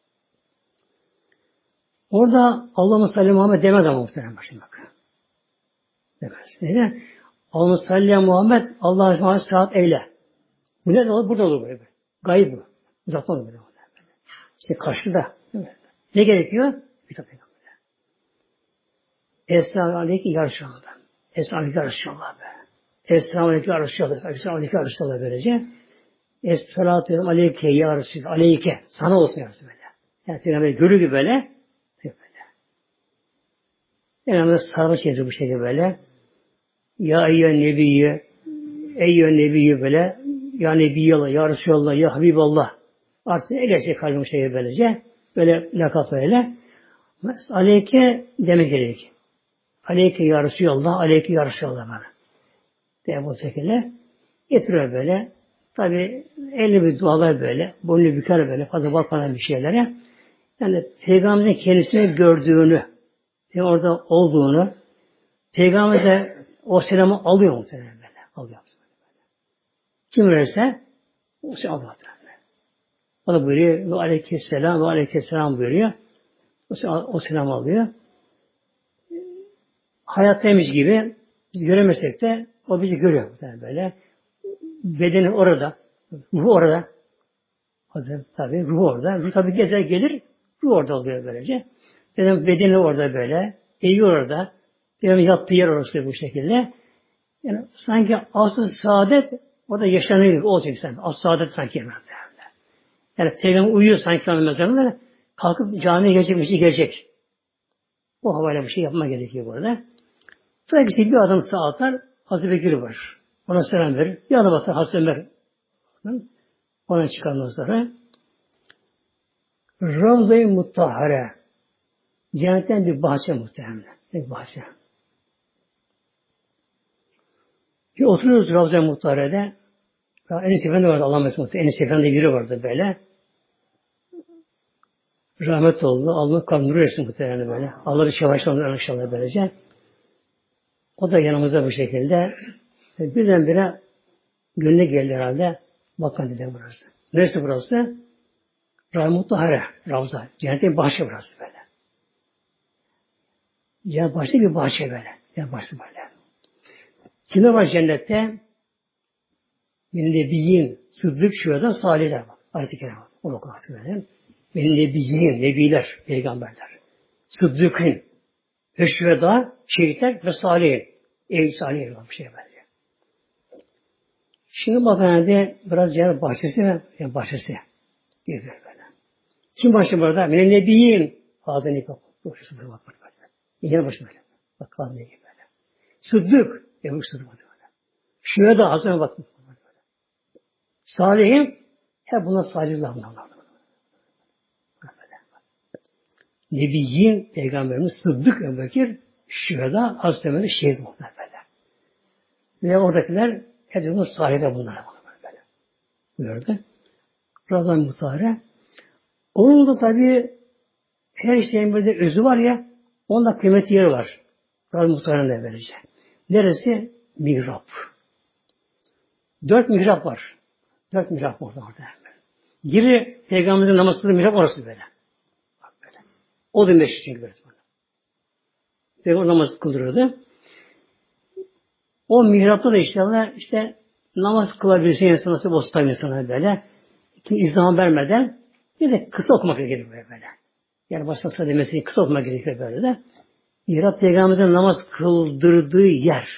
Orada Allah'ın salli Muhammed demez ama muhtemelen başına bakın. Demez. Neden? Allah'ın salli Muhammed Allah'ın saat eyle. Bu ne olur? Burada olur böyle. Gayb bu. Uzatma böyle. İşte karşıda. Ne gerekiyor? Kitap Peygamber'e. Esselamu Aleyküm ya Resulallah. Esselamu Aleyküm ya Resulallah be. Esselamu Aleyküm ya Resulallah. Esselamu Aleyküm ya Resulallah böylece. Esselatu Aleyke ya Resulallah. Aleyke. Sana olsun ya Resulallah. Yani Peygamber görü gibi böyle. Peygamber sarmış yazıyor bu şekilde böyle. Ya eyyühen nebiyyü. Eyyühen nebiyyü böyle. Ya Nebiyallah, Ya Resulallah, Ya Habiballah. Artık ne gerçek kalbim şey böylece. Böyle lakap öyle. Aleyke demek gerek. Aleyke Ya Resulallah, Aleyke Ya Resulallah bana. Diye bu şekilde getiriyor böyle. Tabi elli bir dualar böyle. Boynu büker böyle. Fazla bakmadan bir şeylere. Yani Peygamberin kendisini gördüğünü, orada olduğunu, Peygamber de o selamı alıyor muhtemelen böyle. Alıyor. Kim verirse o selamı alıyor. O da buyuruyor. Ve aleyhisselam, ve aleyhisselam buyuruyor. O selamı alıyor. Hayattaymış gibi biz göremesek de o bizi görüyor böyle. Bedeni orada, ruhu orada. Tabii ruhu orada. Ruh tabii gezer gelir, ruh orada oluyor böylece. Bedeni orada böyle, evi orada. Yani yattığı yer orası bu şekilde. Yani sanki asıl saadet orada yaşanıyor. Olacak sanki. Asıl saadet sanki. Yani Peygamber uyuyor sanki mezarında. Kalkıp camiye gelecek. O havayla bir şey yapma gerekiyor burada. Tabii ki bir adım sağa atar. Hazreti Bekir var. Ona selam verir. Bir adım atar Hazreti Ömer. Ona çıkandan sonra Ravza-i Muttahare. Cennetten bir bahçe muhtemelen. Bir bahçe. Bir oturuyoruz Ravza-i Muttahare'de. Enes Efendi vardı. Allah'ın mesut. Enes Efendi biri vardı böyle. Rahmet oldu. Allah kanunu etsin muhtemelen böyle. Allah bir şey başlandı inşallah böylece. O da yanımızda bu şekilde. Birdenbire gönlüne geldi herhalde. Bakın dedi burası. Neresi burası? Rahmutlahare, Ravza. Cennetin bahçe burası böyle. Cennet bahçe bir bahçe böyle. Cennet bahçe böyle. Kimler var cennette? Benim nebiyyin, sıddık şuradan salihler var. Ayet-i Kerem var. Onu okumak böyle. Benim nebiyyin, nebiler, peygamberler. Sıddıkın, ve şurada şehitler ve salihin. Ev salihin var bir şey böyle. Şimdi bakın hani biraz cennet bahçesi mi? Yani bahçesi. Geziyor böyle. Kim başı burada? Benim nebiyyin. Ağzını yıkap. Boşusu böyle bak böyle. Yine başı böyle. Bak kalmıyor gibi böyle. Sıddık. Ebu Sıddık böyle. Şuraya da ağzına bakın. Salihin. Hep bunlar salihler bunlar. Nebiyyin, Peygamberimiz Sıddık Ebu Bekir, Şüheda, Hazreti Ömer'de şehit oldular böyle. Ve oradakiler hepsi bunun sahibi bunlar böyle. Buyurdu. Ramazan Muhtare. Onun da tabii her şeyin böyle özü var ya, onda kıymetli yeri var. Ramazan Muhtare'ne böylece. Neresi? Mihrap. 4 mihrap var. 4 mihrap var orada. Biri Peygamberimizin namaz kıldığı mihrap orası böyle. Bak böyle. O da meşhur çünkü böyle. Peygamber namaz kıldırıyordu. O mihrapta da inşallah işte namaz kılabilirsin insan nasıl bozsam insana böyle. Kim izdiham vermeden bir de kısa okumak gerekiyor böyle. Yani başkasına demesi kısa okumak gerekiyor böyle de. Mihrap Peygamberimizin namaz kıldırdığı yer.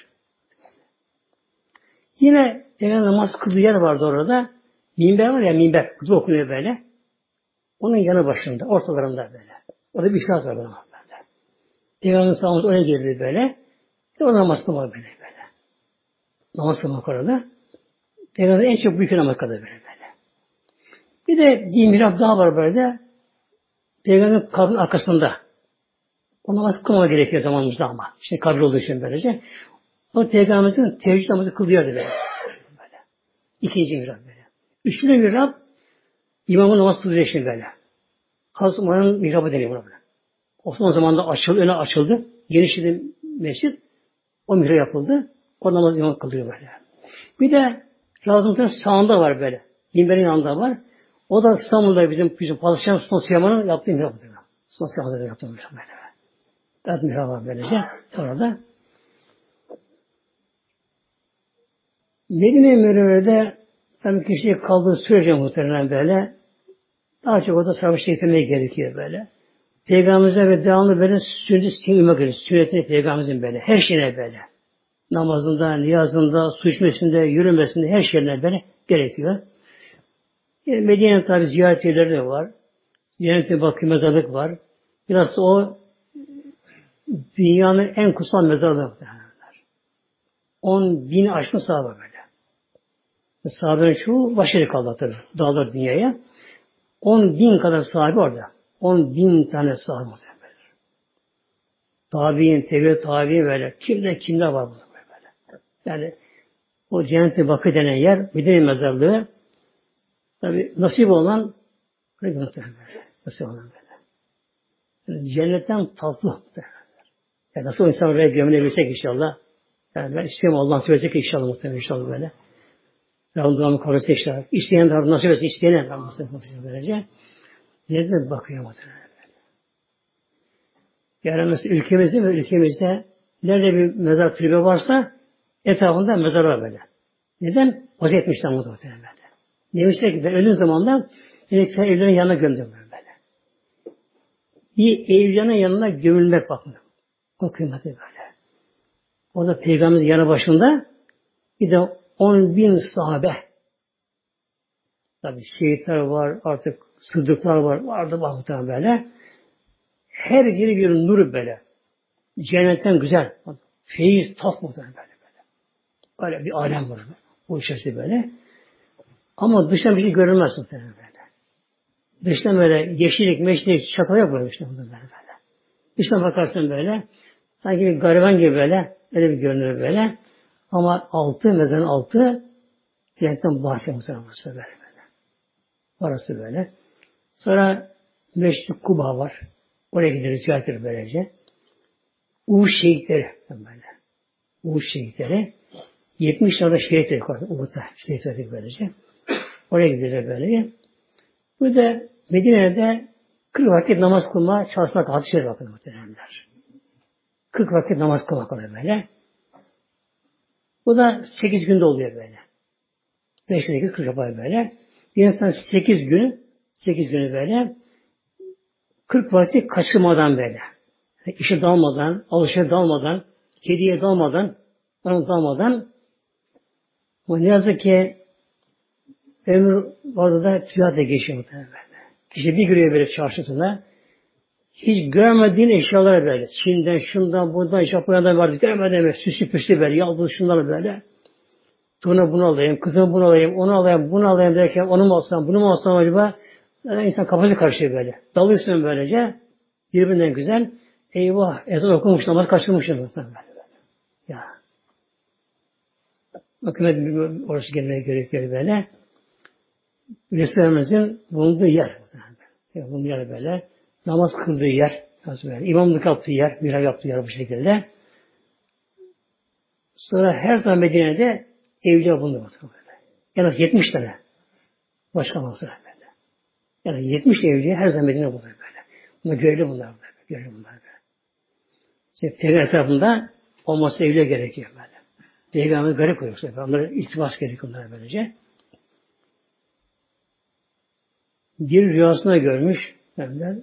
Yine Peygamber namaz kıldığı yer vardı orada. Minber var ya minber. Kutu okunuyor böyle. Onun yanı başında, ortalarında böyle. Orada bir şart var böyle. Peygamberin sağımız oraya girdi böyle. Orada namaz kılmak böyle. Namaz kılmak orada. Peygamber en çok büyük namaz kıldı böyle. Bir de bir mihrap daha var böyle. Peygamberin kabrinin arkasında. O namaz kılmama gerekiyor zamanımızda ama. Şimdi kabir olduğu için böylece. O Peygamberimizin teheccüd namazı kılıyordu böyle. İkinci mihrap böyle. Üçüncü mihrap imamın namaz kıldığı için böyle. Hazreti Umar'ın mihrabı deniyor buna böyle. Osmanlı zamanında açıldı, öne açıldı. Genişledi mescid. O mihrap yapıldı. O namaz imam kılıyor böyle. Bir de Razım'ın sağında var böyle. Minberin yanında var. O da İstanbul'da bizim Padişah Sultan Süleyman'ın yaptığı mihrap. Sultan Süleyman'ın yaptığı mihrap böyle. Dört mihrap var böylece. Orada. Medine-i Münevvere'de tabii kişi kaldığı sürece muhtemelen böyle daha çok orada savaş getirmeye gerekiyor böyle. Peygamberimize ve devamlı böyle sünneti uymak gerekiyor. Sünnetini Peygamberimizin böyle. Her şeyine böyle. Namazında, niyazında, su içmesinde, yürümesinde her şeyine böyle gerekiyor. Yani Medine'nin tabi ziyaret yerleri de var. Cennet-i Bakı mezarlık var. Biraz da o dünyanın en kutsal mezarlığı. 10.000 aşkın sahabe böyle. Sahabenin çoğu başarı kaldı tabi. Dağlar dünyaya. 10.000 kadar sahabe orada. 10.000 tane sahabe orada. Tabi'in, tabi'in böyle. Kimler var burada böyle. Yani o Cennet-i Bakı denen yer, Medine mezarlığı tabi nasip olan nasip olan böyle. Yani cennetten tatlı. Yani nasıl o insan oraya gömülebilsek inşallah. Yani ben istiyorum Allah'ın söyleyecek inşallah muhtemelen inşallah böyle. Ramazan'ı kabul etse inşallah. İsteyen de nasip etsin, isteyen de muhtemelen böylece. Cennete bakıyor muhtemelen böyle. Yani mesela ülkemizde nerede bir mezar kulübü varsa etrafında mezar var böyle. Neden? Vaziyet etmişler muhtemelen böyle. Demişler ki ben öldüğüm zamandan beni evlerin yanına gömdüm böyle. Bir evliyanın yanına gömülmek bakın. O kıymeti böyle. Orada Peygamberimizin yanı başında bir de 10.000 sahabe. Tabi şehitler var, artık sıddıklar var, vardı bakımdan böyle. Her biri bir nur böyle. Cennetten güzel. Feyiz, tat muhtemelen böyle. Öyle bir alem var. Bu içerisi böyle. Ama dıştan bir şey görülmez muhtemelen böyle. Dıştan böyle yeşillik, meşillik, şaka yok böyle işte böyle. Dıştan bakarsın böyle. Sanki bir gariban gibi böyle. Öyle bir görünür böyle. Ama mezarın altı cennetten bahçe muhtemelen böyle. Orası böyle. Sonra Meşrik Kuba var. Oraya gideriz, ziyaret ederiz böylece. Uğuz şehitleri böyle. Uğuz şehitleri. 70 tane şehit ettik orada. Uğuz'da şehit ettik böylece. Oraya gideriz böylece. Bu da Medine'de 40 vakit namaz kılma çalışmak hadis-i şerif bakın muhtemelenler. 40 vakit namaz kılmak oluyor böyle. Bu da 8 günde oluyor böyle. 5-8 40 yapar böyle. Bir insan 8 günü böyle 40 vakit kaçırmadan böyle. İşe dalmadan, alışa dalmadan, kediye dalmadan, ona dalmadan ama ne yazık ki ömür bazı da ticarete geçiyor muhtemelen böyle. Kişi bir görüyor böyle çarşısında hiç görmediğin eşyalar böyle. Çin'den, şundan, bundan, Japonya'dan vardı. Görmeden böyle süslü püslü böyle, yaldız şunlar böyle. Torunu bunu alayım, kızımı bunu alayım, onu alayım, bunu alayım derken onu mu alsam, bunu mu alsam acaba? Yani insan kafası karışıyor böyle. Dalıyorsun böylece. Birbirinden güzel. Eyvah, ezan okumuş, namaz kaçırmışım. Ya. Bakın orası gelmeye gerekiyor böyle. Resulümüzün bulunduğu yer. Yani bulunduğu yer böyle. Namaz kıldığı yer. Nasıl böyle? İmamlık yaptığı yer. Mihrap yaptığı yer bu şekilde. Sonra her zaman Medine'de evliya bulundu. En az 70 tane. Başka manzara böyle. Yani 70 evliya her zaman Medine bulundu böyle. Bunlar görevli bunlar böyle. Görevli bunlar böyle. İşte Peygamber etrafında olması evliya gerekiyor böyle. Peygamber garip oluyor. Onlara iltimas gerekiyor onlara böylece. Bir rüyasında görmüş. Benden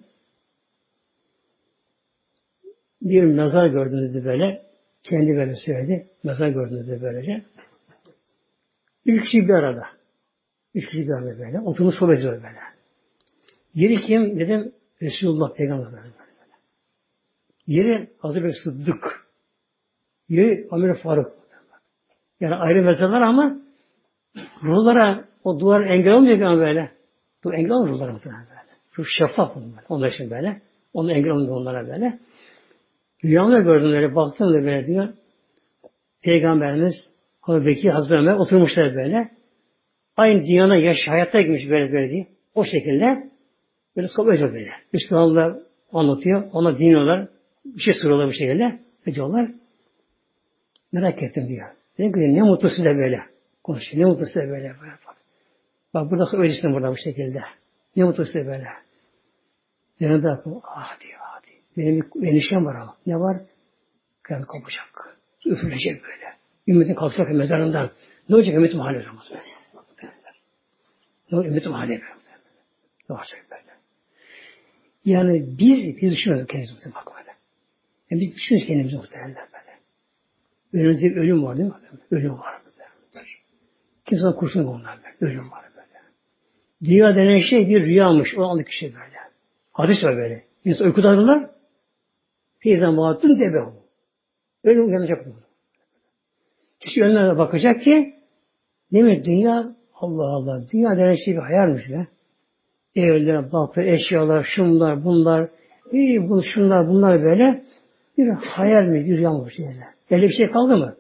bir mezar gördüğünüzde böyle kendi böyle söyledi. Mezar gördüğünüzde böylece. Üç kişi bir arada. Üç kişi bir arada böyle. Oturmuş sohbet ediyor böyle. Yeri kim? Dedim Resulullah Peygamber böyle. Yeri Hazreti Bekir Sıddık. Yeri Ömer Faruk. Yani ayrı mezarlar ama ruhlara o duvar engel olmayacak ama böyle. Bu engel olmuyor ruhlara böyle. Ruh şeffaf bunlar. Onlar için böyle. Onun engel olmuyor onlara böyle. Rüyamda gördüm böyle. Baktım da böyle diyor. Peygamberimiz Hazreti Bekir Hazreti Ömer oturmuşlar böyle. Aynı dünyada hayatta girmiş böyle diye. O şekilde böyle sohbet ediyor böyle. Müslümanlar anlatıyor. Ona dinliyorlar. Bir şey soruyorlar bu şekilde. Ediyorlar. Merak ettim diyor. Dedim ki ne mutlu size böyle. Konuşuyor. Ne mutlu size böyle. Bak burada öylesine burada bu şekilde. Ne mutlu size böyle. Yanında diyor. Benim endişem var ama. Ne var? Kıyamet kopacak. Üfürülecek böyle. Ümmetin kalkacak mezarından. Ne olacak ümmetin hali olmaz böyle. Ne olacak ümmetin hali böyle. Ne olacak böyle. Yani biz düşünüyoruz kendimizi bak böyle. Yani biz düşünüyoruz kendimizi muhtemelen böyle. Önümüzde bir ölüm var değil mi? Ölüm var muhtemelen. Kimse kurşun bunlar böyle. Ölüm var böyle. Dünya denen şey bir rüyamış. O anlık bir şey böyle. Hadis var böyle. İnsan uykuda arırlar. Feyzan muhattın debehu. Ölüm uyanacak bunu. Kişi önüne bakacak ki değil mi? Dünya Allah Allah. Dünya denen şey bir hayalmiş ya. Evler, bakır, eşyalar, şunlar, bunlar, şunlar, bunlar böyle bir hayal mi, bir rüya mı bir şeyler. Öyle bir şey kaldı mı?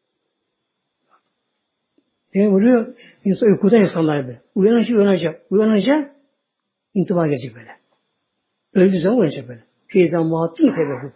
Demek oluyor, insan uykuda insanlar böyle. Uyanınca intiba gelecek böyle. Öldüğü zaman uyanacak böyle. Feyzan muhattın tebehu.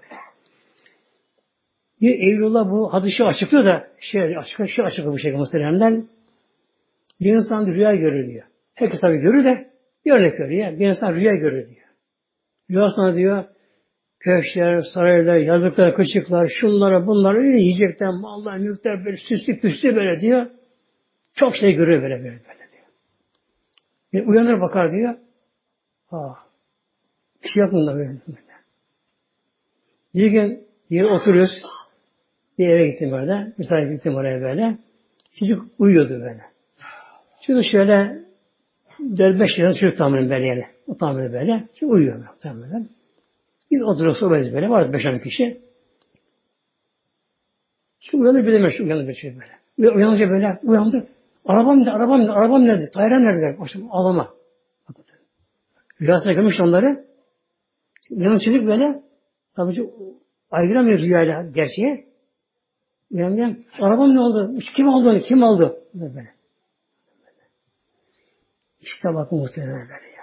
Bir Eylülullah bu hadisi açıklıyor da açıklıyor bu şekilde muhteremler. Bir insan rüya görür diyor. Herkes tabi görür de bir örnek veriyor. Bir insan rüya görür diyor. Rüyasında diyor köşkler, saraylar, yazlıklar, kışıklar, şunlara bunlara yiyecekler, mallar, mülkler böyle süslü püslü böyle diyor. Çok şey görüyor böyle diyor. Bir uyanır bakar diyor. Bir şey yok bunda böyle. Bir gün yere oturuyoruz. Bir eve gittim böyle. Misafir gittim oraya böyle. Çocuk uyuyordu böyle. Çocuk şöyle 4-5 yılın çocuk tahmini böyle yani. O tahmini böyle. Çocuk uyuyor böyle. Biz oturuyoruz sohbetiz böyle. Vardı 5-10 kişi. Şu uyanır bilememiş. Uyanır bir şey böyle. Uyanınca böyle uyandı. Arabam nerede? Tayran nerede? Başım ağlama. Rüyasına görmüş onları. Uyanır çocuk böyle. Tabii ki ayrılamıyor rüyayla gerçeğe. Uyanıyor. Arabam ne oldu? Kim aldı onu? Kim aldı? Böyle. İşte bakın muhtemelen böyle ya.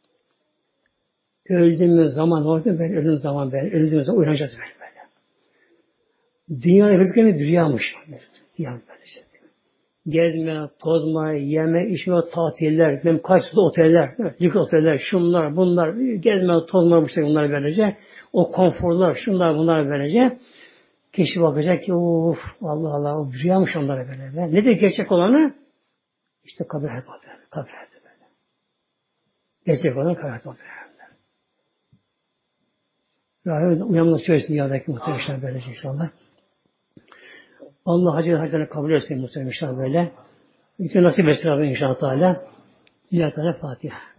Öldüğümüz zaman oldu ben öldüğüm zaman ben öldüğümüz zaman uyanacağız böyle. Dünya evlilikleri bir rüyamış. Dünya böyle şey. Gezme, tozma, yeme, içme, tatiller, benim kaçlı oteller, lüks oteller, şunlar, bunlar, gezme, tozma bu şey bunlar böylece. O konforlar, şunlar, bunlar böylece. Kişi bakacak ki of Allah Allah o rüyamış onlara böyle. Ne de gerçek olanı işte kabir hayatı böyle. Kabir hayatı böyle. Gerçek olan kabir hayatı böyle. Rahim uyanması söylesin dünyadaki muhtemelen böylece inşallah. Allah hacılarını kabul etsin muhtemelen inşallah böyle. Bütün nasip etsin inşallah Teala. Fatiha.